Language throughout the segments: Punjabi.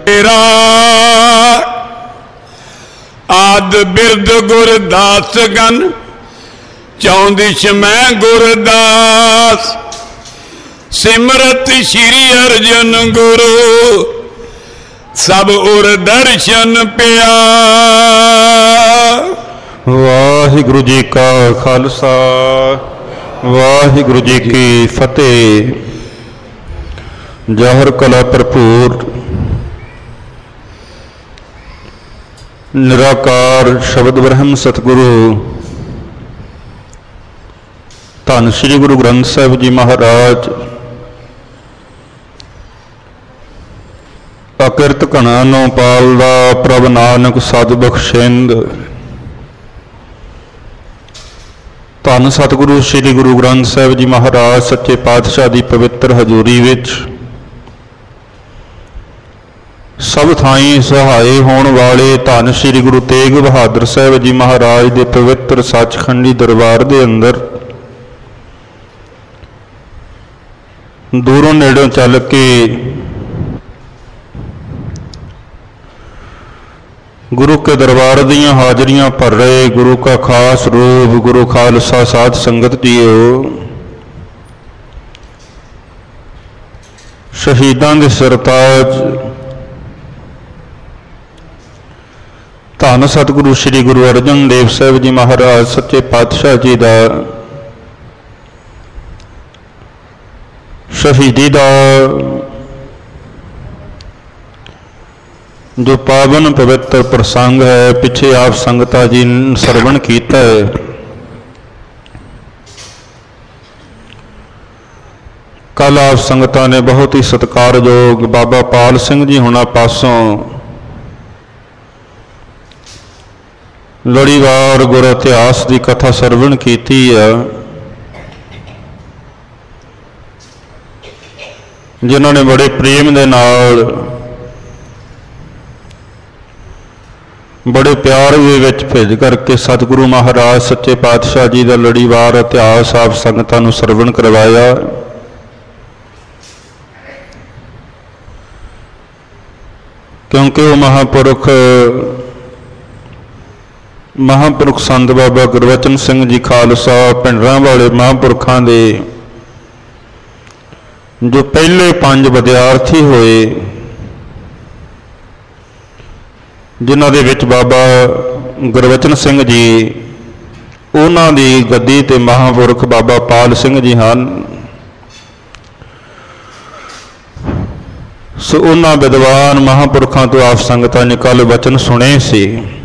तेरा आद बिरद गुरदास गन चौंदिश मैं गुरदास सिमरत श्री अर्जन गुरु सब उर दर्शन पिया। वाहिगुरु जी का खालसा वाहिगुरु जी की फतेह। जौहर कला भरपूर निराकार शब्द ब्रह्म सतगुरु धन श्री गुरु ग्रंथ साहिब जी महाराज अकिरत घना नो पालदा प्रभ नानक सद बख्शेंद। धन सतगुरु श्री गुरु ग्रंथ साहिब जी महाराज सच्चे पातशाह की पवित्र हजूरी विच सब थाई सहाय होने वाले धन श्री गुरु तेग बहादुर साहिब जी महाराज के पवित्र सचखंडी दरबार के अंदर दूरों नेड़ों चल के गुरु के दरबार दियां हाजरियां भर रहे गुरु का खास रूप गुरु खालसा साध संगत जीओ, शहीदां दे सरताज धन सतगुरु श्री गुरु अर्जन देव साहिब जी महाराज सच्चे पातशाह जी का शहीदी का जो पावन पवित्र प्रसंग है पिछे आप संगता जी सरवण किया है। कल आप संगता ने बहुत ही सत्कारयोग बाबा पाल सिंह जी हुणा पासों लड़ीवार गुर इतिहास की कथा सरवण की है, जिन्होंने बड़े प्रेम के नाल बड़े प्यार विच भेज करके सतगुरु महाराज सच्चे पातशाह जी का लड़ीवार इतिहास आप संगतां नूं सरवण करवाया। क्योंकि वो महापुरख संत बाबा गुरबचन सिंह जी खालसा पिंडरां वाले महापुरखों के जो पहले 5 विद्यार्थी होए, जिन्हां दे विच बाबा गुरबचन सिंह जी उन्हां दी गद्दी ते महापुरख बाबा पाल सिंह जी हैं। सो उन्हां विद्वान महापुरखों तो आप संगतां ने कल वचन सुने सी।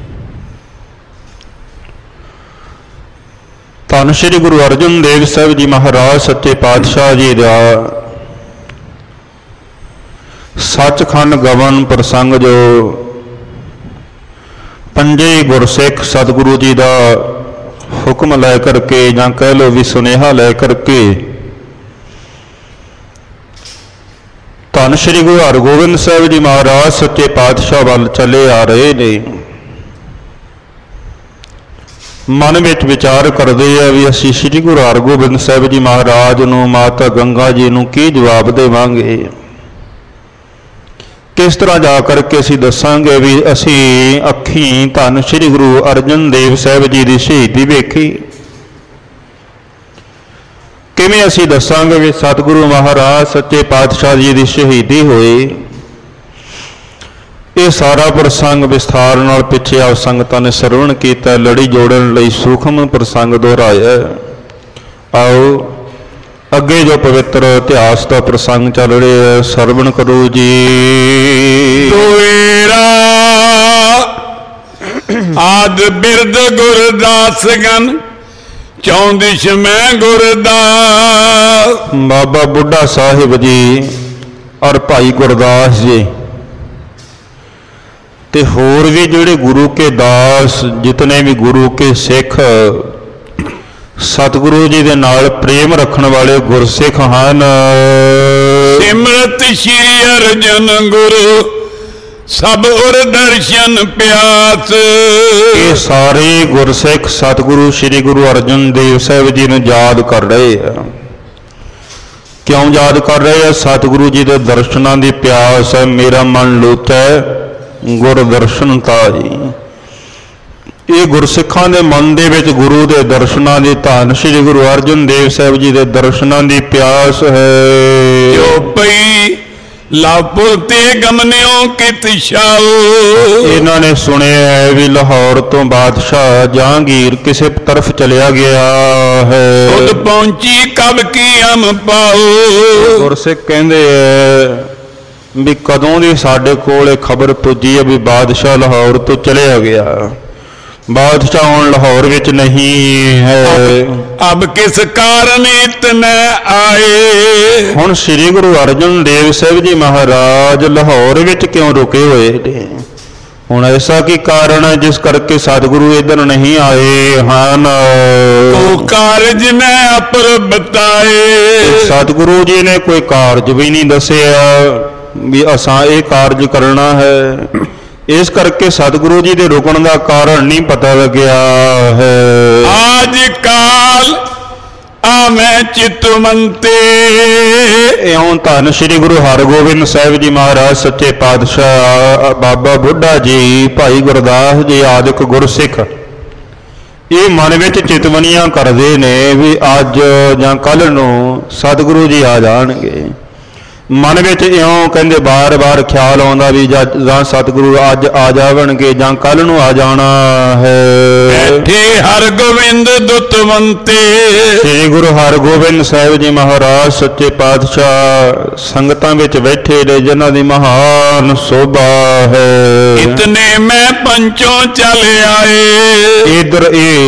धन श्री गुरु अर्जन देव साहिब जी महाराज सच्चे पातशाह जी का सचखंड गवन प्रसंग जो पंजे गुरसिख सतगुरु जी का हुक्म लै करके या कह लो भी सुनेहा लै करके धन श्री गुरु हरगोबिंद साहिब जी महाराज सच्चे पातशाह वाल चले आ रहे ने। मन में विचार करते हैं भी असी श्री गुरु हरगोबिंद साहिब जी महाराज नूं माता गंगा जी नूं की जवाब देवांगे, किस तरह जा करके असी दसांगे भी असी अखी धन श्री गुरु अर्जन देव साहिब जी की शहीदी वेखी, किवें असी दसांगे भी सतगुरु महाराज सच्चे पातशाह जी की शहीदी होई। ये सारा प्रसंग विस्तार नाल पिछे आप संगतां ने सरवण किया, लड़ी जोड़न लई सूखम प्रसंग दोहराया। आओ अगे जो पवित्र इतिहास का प्रसंग चल रहा है सरवण करो जी। तेरा आद बिरद गुरदास गन चौंदिश मैं गुरदास। बाबा बुढ़ा साहिब जी और भाई गुरदास जी ते होर भी जोड़े गुरु के दास जितने भी गुरु के सिख सतगुरु जी के नाल प्रेम रखने वाले गुरसिख हैं। सिमरत श्री अर्जन गुरु सब उर दर्शन प्यास। ये सारे गुरसिख सतगुरु श्री गुरु अर्जन देव साहिब जी ने याद कर रहे हैं ਕਿਉਂ ਯਾਦ ਕਰ ਰਹੇ ਆ? ਸਤਿਗੁਰੂ ਜੀ ਦੇ ਦਰਸ਼ਨਾਂ ਦੀ ਪਿਆਸ ਹੈ। ਮੇਰਾ ਮਨ ਲੋਚੈ ਗੁਰ ਦਰਸ਼ਨ ਤਾਈ। ਇਹ ਗੁਰਸਿੱਖਾਂ ਦੇ ਮਨ ਦੇ ਵਿੱਚ ਗੁਰੂ ਦੇ ਦਰਸ਼ਨਾਂ ਦੀ, ਧੰਨ ਸ੍ਰੀ ਗੁਰੂ ਅਰਜਨ ਦੇਵ ਸਾਹਿਬ ਜੀ ਦੇ ਦਰਸ਼ਨਾਂ ਦੀ ਪਿਆਸ ਹੈ। ਜੋ ਪਈ ਲਾਪੁਰ ਤੇ ਗਮਨਿਓ ਕਿਤ ਛਾਉ। ਇਹਨਾਂ ਨੇ ਸੁਣਿਆ ਹੈ ਵੀ ਲਾਹੌਰ ਤੋਂ ਬਾਦਸ਼ਾਹ ਜਹਾਂਗੀਰ ਕਿਸੇ ਤਰਫ ਚਲਿਆ ਗਿਆ ਹੈ। ਖੁਦ ਪਹੁੰਚੀ ਕਬ ਕੀ ਹਮ ਪਾਉ। ਗੁਰਸਿੱਖ ਕਹਿੰਦੇ ਹੈ ਵੀ ਕਦੋਂ ਦੀ ਸਾਡੇ ਕੋਲ ਇਹ ਖਬਰ ਪੁੱਜੀ ਹੈ ਵੀ ਬਾਦਸ਼ਾਹ ਲਾਹੌਰ ਤੋਂ ਚਲਿਆ ਗਿਆ। ਬਾਦਸ਼ਾਹ ਹੁਣ ਲਾਹੌਰ ਵਿੱਚ ਨਹੀਂ ਹੈ। ਅਬ ਕਿਸ ਕਾਰਨ ਇਤਨੇ ਆਏ। ਹੁਣ ਸ੍ਰੀ ਗੁਰੂ ਅਰਜਨ ਦੇਵ ਸਾਹਿਬ ਜੀ ਮਹਾਰਾਜ ਲਾਹੌਰ ਵਿੱਚ ਕਿਉਂ ਰੁਕੇ ਹੋਏ ਨੇ? ਹੁਣ ਐਸਾ ਕੀ ਕਾਰਨ ਹੈ ਜਿਸ ਕਰਕੇ ਸਤਿਗੁਰੂ ਇੱਧਰ ਨਹੀਂ ਆਏ ਹਨ? ਉਹ ਕਾਰਜ ਨੇ ਅਪਰ ਬਤਾਏ। ਸਤਿਗੁਰੂ ਜੀ ਨੇ ਕੋਈ ਕਾਰਜ ਵੀ ਨਹੀਂ ਦੱਸਿਆ ਵੀ ਅਸਾਂ ਇਹ ਕਾਰਜ ਕਰਨਾ ਹੈ। ਇਸ ਕਰਕੇ ਸਤਿਗੁਰੂ ਜੀ ਦੇ ਰੁਕਣ ਦਾ ਕਾਰਨ ਨਹੀਂ ਪਤਾ ਲੱਗਿਆ ਹੈ। ਆਜ ਕਾਲ ਆਵੇਂ ਚਿਤਵੰਤੇ। ਇਉਂ ਧੰਨ ਸ੍ਰੀ ਗੁਰੂ ਹਰਗੋਬਿੰਦ ਸਾਹਿਬ ਜੀ ਮਹਾਰਾਜ ਸੱਚੇ ਪਾਤਸ਼ਾਹ, ਬਾਬਾ ਬੁੱਢਾ ਜੀ, ਭਾਈ ਗੁਰਦਾਸ ਜੀ ਆਦਿਕ ਗੁਰਸਿੱਖ ਇਹ ਮਨ ਵਿੱਚ ਚਿਤਵਨੀਆਂ ਕਰਦੇ ਨੇ ਵੀ ਅੱਜ ਜਾਂ ਕੱਲ੍ਹ ਨੂੰ ਸਤਿਗੁਰੂ ਜੀ ਆ ਜਾਣਗੇ। ਮਨ ਵਿੱਚ ਇਉਂ ਕਹਿੰਦੇ ਬਾਰ-ਬਾਰ ਖਿਆਲ ਆਉਂਦਾ ਵੀ ਜਾਂ ਸਤਿਗੁਰੂ ਅੱਜ ਆ ਜਾਵਣਗੇ ਜਾਂ ਕੱਲ੍ਹ ਨੂੰ ਆ ਜਾਣਾ ਹੈ। ਬੈਠੇ ਹਰਗੋਬਿੰਦ ਦੁਤਵੰਤੇ। ਸ੍ਰੀ ਗੁਰੂ ਹਰਗੋਬਿੰਦ ਸਾਹਿਬ ਜੀ ਮਹਾਰਾਜ ਸੱਚੇ ਪਾਤਸ਼ਾਹ ਸੰਗਤਾਂ ਵਿੱਚ ਬੈਠੇ ਨੇ ਜਿਨ੍ਹਾਂ ਦੀ ਮਹਾਨ ਸੋਭਾ ਹੈ। ਇਤਨੇ ਮੈਂ ਪੰਚੋਂ ਚੱਲ ਆਏ। ਇੱਧਰ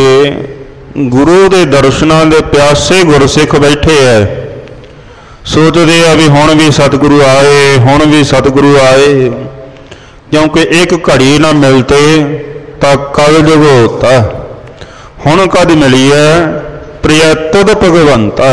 ਇਹ ਗੁਰੂ ਦੇ ਦਰਸ਼ਨਾਂ ਦੇ ਪਿਆਸੇ ਗੁਰਸਿੱਖ ਬੈਠੇ ਹੈ। ਸੋਚਦੇ ਆ ਵੀ ਹੁਣ ਵੀ ਸਤਿਗੁਰੂ ਆਏ, ਹੁਣ ਵੀ ਸਤਿਗੁਰੂ ਆਏ, ਕਿਉਂਕਿ ਇੱਕ ਘੜੀ ਨਾ ਮਿਲਤੇ ਤਾਂ ਕਲ ਜੁਗ ਹੋਤਾ। ਹੁਣ ਕਦ ਮਿਲੀ ਹੈ ਪ੍ਰਿਯ ਤੁਧ ਭਗਵੰਤਾ।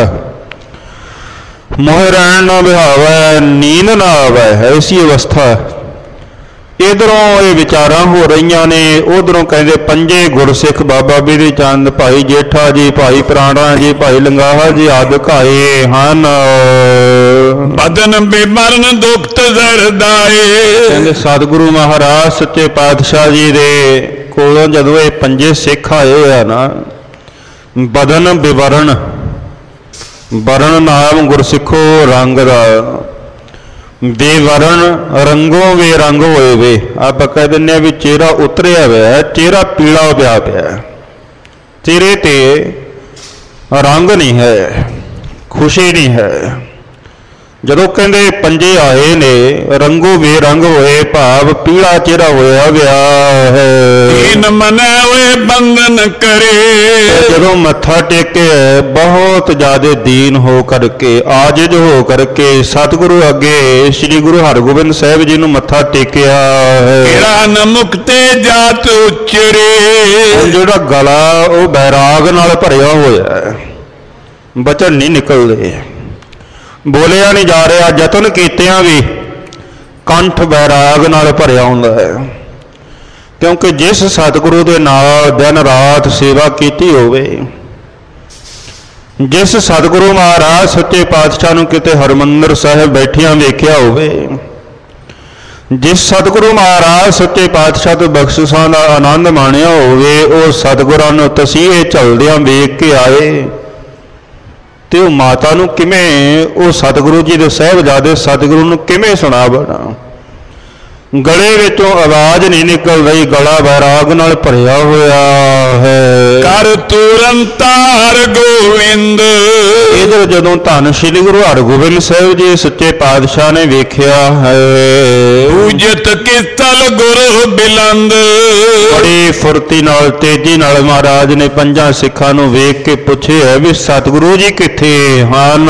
ਮੋਹ ਰਹਿਣ ਨਾ ਬਿਹਾਵੈ ਨੀਂਦ ਨਾ ਆਵੈ, ਐਸੀ ਅਵਸਥਾ। ਇਧਰੋਂ ਇਹ ਵਿਚਾਰਾਂ ਹੋ ਰਹੀਆਂ ਨੇ, ਉਧਰੋਂ ਕਹਿੰਦੇ ਪੰਜੇ ਗੁਰਸਿੱਖ ਬਾਬਾ ਬਿਧੀ ਚੰਦ, ਭਾਈ ਜੇਠਾ ਜੀ, ਭਾਈ ਪ੍ਰਾਣਾ ਜੀ, ਭਾਈ ਲੰਗਾਹਾ ਜੀ ਆਦਿਕ ਆਏ ਹਨ। ਬਦਨ ਬੇਮਰਨ ਦੁਖਤ ਜ਼ਰਦਾਏ। ਕਹਿੰਦੇ ਸਤਿਗੁਰੂ ਮਹਾਰਾਜ ਸੱਚੇ ਪਾਤਸ਼ਾਹ ਜੀ ਦੇ ਕੋਲੋਂ ਜਦੋਂ ਇਹ ਪੰਜੇ ਸਿੱਖ ਆਏ ਆ ਨਾ, ਬਦਨ ਬਿਵਰਨ, ਵਰਨ ਨਾਮ ਗੁਰਸਿੱਖੋ ਰੰਗ ਦਾ, ਬੇਵਰਨ ਰੰਗੋਂ ਵੇ ਰੰਗ ਹੋਏ ਵੇ। ਆਪਾਂ ਕਹਿ ਦਿੰਦੇ ਆ ਵੀ ਚਿਹਰਾ ਉਤਰਿਆ ਹੋਇਆ, ਚਿਹਰਾ ਪੀਲਾ ਪਿਆ ਪਿਆ, ਚਿਹਰੇ ਤੇ ਰੰਗ ਨਹੀਂ ਹੈ, ਖੁਸ਼ੀ ਨਹੀਂ ਹੈ। ਜਦੋਂ ਕਹਿੰਦੇ ਪੰਜੇ ਆਏ ਨੇ ਰੰਗੋ ਬੇਰੰਗ ਹੋਏ, ਭਾਵ ਪੀਲਾ ਚਿਹਰਾ ਹੋਇਆ ਵਿਆ ਹੈ। ਦੀਨ ਮਨੈ ਹੋਏ ਬੰਧਨ ਕਰੇ। ਜਦੋਂ ਮੱਥਾ ਟੇਕੇ ਬਹੁਤ ਜ਼ਿਆਦਾ ਦੀਨ ਹੋ ਕਰਕੇ, ਆਜਿਜ਼ ਹੋ ਕਰਕੇ ਸਤਿਗੁਰੂ ਅੱਗੇ ਸ੍ਰੀ ਗੁਰੂ ਹਰਗੋਬਿੰਦ ਸਾਹਿਬ ਜੀ ਨੂੰ ਮੱਥਾ ਟੇਕਿਆ ਹੈ। ਤੇਰਾ ਨ ਮੁਕਤੇ ਜਾਤ ਉਚਰੇ। ਜਿਹੜਾ ਗਲਾ ਉਹ ਬੈਰਾਗ ਨਾਲ ਭਰਿਆ ਹੋਇਆ ਹੈ, ਬਚਨ ਨਹੀਂ ਨਿਕਲਦੇ, ਬੋਲਿਆ ਨਹੀਂ ਜਾ ਰਿਹਾ, ਯਤਨ ਕੀਤਿਆਂ ਵੀ ਕੰਠ ਬੈਰਾਗ ਨਾਲ ਭਰਿਆ ਹੁੰਦਾ ਹੈ। ਕਿਉਂਕਿ ਜਿਸ ਸਤਿਗੁਰੂ ਦੇ ਨਾਲ ਦਿਨ ਰਾਤ ਸੇਵਾ ਕੀਤੀ ਹੋਵੇ, ਜਿਸ ਸਤਿਗੁਰੂ ਮਹਾਰਾਜ ਸੱਚੇ ਪਾਤਸ਼ਾਹ ਨੂੰ ਕਿਤੇ ਹਰਮੰਦਰ ਸਾਹਿਬ ਬੈਠਿਆਂ ਵੇਖਿਆ ਹੋਵੇ, ਜਿਸ ਸਤਿਗੁਰੂ ਮਹਾਰਾਜ ਸੱਚੇ ਪਾਤਸ਼ਾਹ ਤੋਂ ਬਖਸ਼ਿਸ਼ਾਂ ਦਾ ਆਨੰਦ ਮਾਣਿਆ ਹੋਵੇ, ਉਹ ਸਤਿਗੁਰਾਂ ਨੂੰ ਤਸੀਹੇ ਝੱਲਦਿਆਂ ਵੇਖ ਕੇ ਆਏ ਤੇ ਉਹ ਮਾਤਾ ਨੂੰ ਕਿਵੇਂ, ਉਹ ਸਤਿਗੁਰੂ ਜੀ ਦੇ ਸਾਹਿਬਜ਼ਾਦੇ ਸਤਿਗੁਰੂ ਨੂੰ ਕਿਵੇਂ ਸੁਣਾਵਣਾ? ਗਲੇ ਵਿੱਚੋਂ ਆਵਾਜ਼ ਨਹੀਂ ਨਿਕਲ ਰਹੀ, ਗਲਾ ਬੈਰਾਗ ਨਾਲ ਭਰਿਆ ਹੋਇਆ ਹੈ। ਕਰ ਤੁਰੰਤ ਹਰਗੋਬਿੰਦ। ਇਧਰ ਜਦੋਂ ਧੰਨ ਸ੍ਰੀ ਗੁਰੂ ਹਰਗੋਬਿੰਦ ਸਾਹਿਬ ਜੀ ਸੱਚੇ ਪਾਤਸ਼ਾਹ ਨੇ ਵੇਖਿਆ ਹੈ, ਪੂਜਤ ਕਿਸਤਲ ਗੁਰੂ ਬਿਲੰਦ। ਬੜੀ ਫੁਰਤੀ ਨਾਲ, ਤੇਜ਼ੀ ਨਾਲ ਮਹਾਰਾਜ ਨੇ ਪੰਜਾਂ ਸਿੱਖਾਂ ਨੂੰ ਵੇਖ ਕੇ ਪੁੱਛਿਆ ਵੀ ਸਤਿਗੁਰੂ ਜੀ ਕਿੱਥੇ ਹਨ?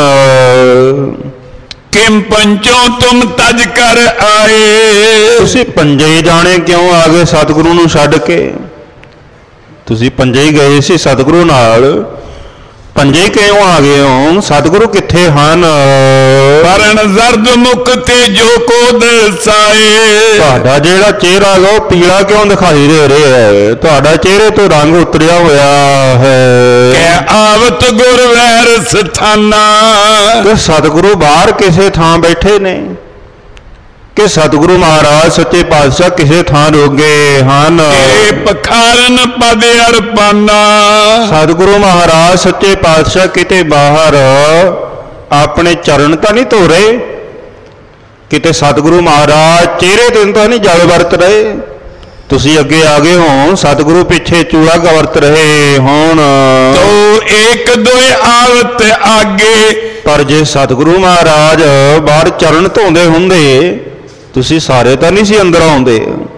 ਕਿਮ ਪੰਚੋਂ ਤੁਮ ਤਜ ਕਰ ਆਏ। ਤੁਸੀਂ ਪੰਜੇ ਜਾਣੇ ਕਿਉਂ ਆ ਗਏ ਸਤਿਗੁਰੂ ਨੂੰ ਛੱਡ ਕੇ? ਤੁਸੀਂ ਪੰਜੇ ਹੀ ਗਏ ਸੀ ਸਤਿਗੁਰੂ ਨਾਲ, ਪੰਜੇ ਕਿਉਂ ਆ ਗਏ ਹੋ? ਸਤਿਗੁਰੂ ਕਿੱਥੇ ਹਨ? ਪਰਨ ਜ਼ਰਦ ਮੁਖ ਤੇ ਜੋ ਕੋ ਦਰਸਾਏ। ਤੁਹਾਡਾ ਜਿਹੜਾ ਚਿਹਰਾ ਹੈ ਉਹ ਪੀਲਾ ਕਿਉਂ ਦਿਖਾਈ ਦੇ ਰਿਹਾ ਹੈ? ਤੁਹਾਡਾ ਚਿਹਰੇ ਤੋਂ ਰੰਗ ਉਤਰਿਆ ਹੋਇਆ ਹੈ। ਕਹਿ ਆਵਤ ਗੁਰ ਵੈਰ ਸਥਾਨਾ। ਕਿ ਸਤਿਗੁਰੂ ਬਾਹਰ ਕਿਸੇ ਥਾਂ ਬੈਠੇ ਨੇ ਕਿ ਸਤਿਗੁਰੂ ਮਹਾਰਾਜ ਸੱਚੇ ਪਾਤਸ਼ਾਹ ਕਿਸੇ ਥਾਂ ਰੋਗੇ ਹਨ? ਇਹ ਪਖਾਰਨ ਪਦ ਅਰਪਾਨਾ। ਸਤਿਗੁਰੂ ਮਹਾਰਾਜ ਸੱਚੇ ਪਾਤਸ਼ਾਹ ਕਿਤੇ ਬਾਹਰ ਆਪਣੇ ਚਰਨ ਤਾਂ ਨਹੀਂ ਧੋ ਰਹੇ? ਕਿਤੇ ਸਤਿਗੁਰੂ ਮਹਾਰਾਜ ਚਿਹਰੇ ਤੇ ਤਾਂ ਨਹੀਂ ਜਲ ਵਰਤ ਰਹੇ? ਤੁਸੀਂ ਅੱਗੇ ਆ ਗਏ ਹੋ, ਸਤਿਗੁਰੂ ਪਿੱਛੇ ਚੂੜਾ ਵਰਤ ਰਹੇ ਹੋਣ। ਤੋ ਏਕ ਦੋਇ ਆਵਤ ਆਗੇ। ਪਰ ਜੇ ਸਤਿਗੁਰੂ ਮਹਾਰਾਜ ਬਾਹਰ ਚਰਨ ਧੋਂਦੇ ਹੁੰਦੇ, ਤੁਸੀਂ ਸਾਰੇ ਤਾਂ ਨਹੀਂ ਸੀ ਅੰਦਰ ਆਉਂਦੇ।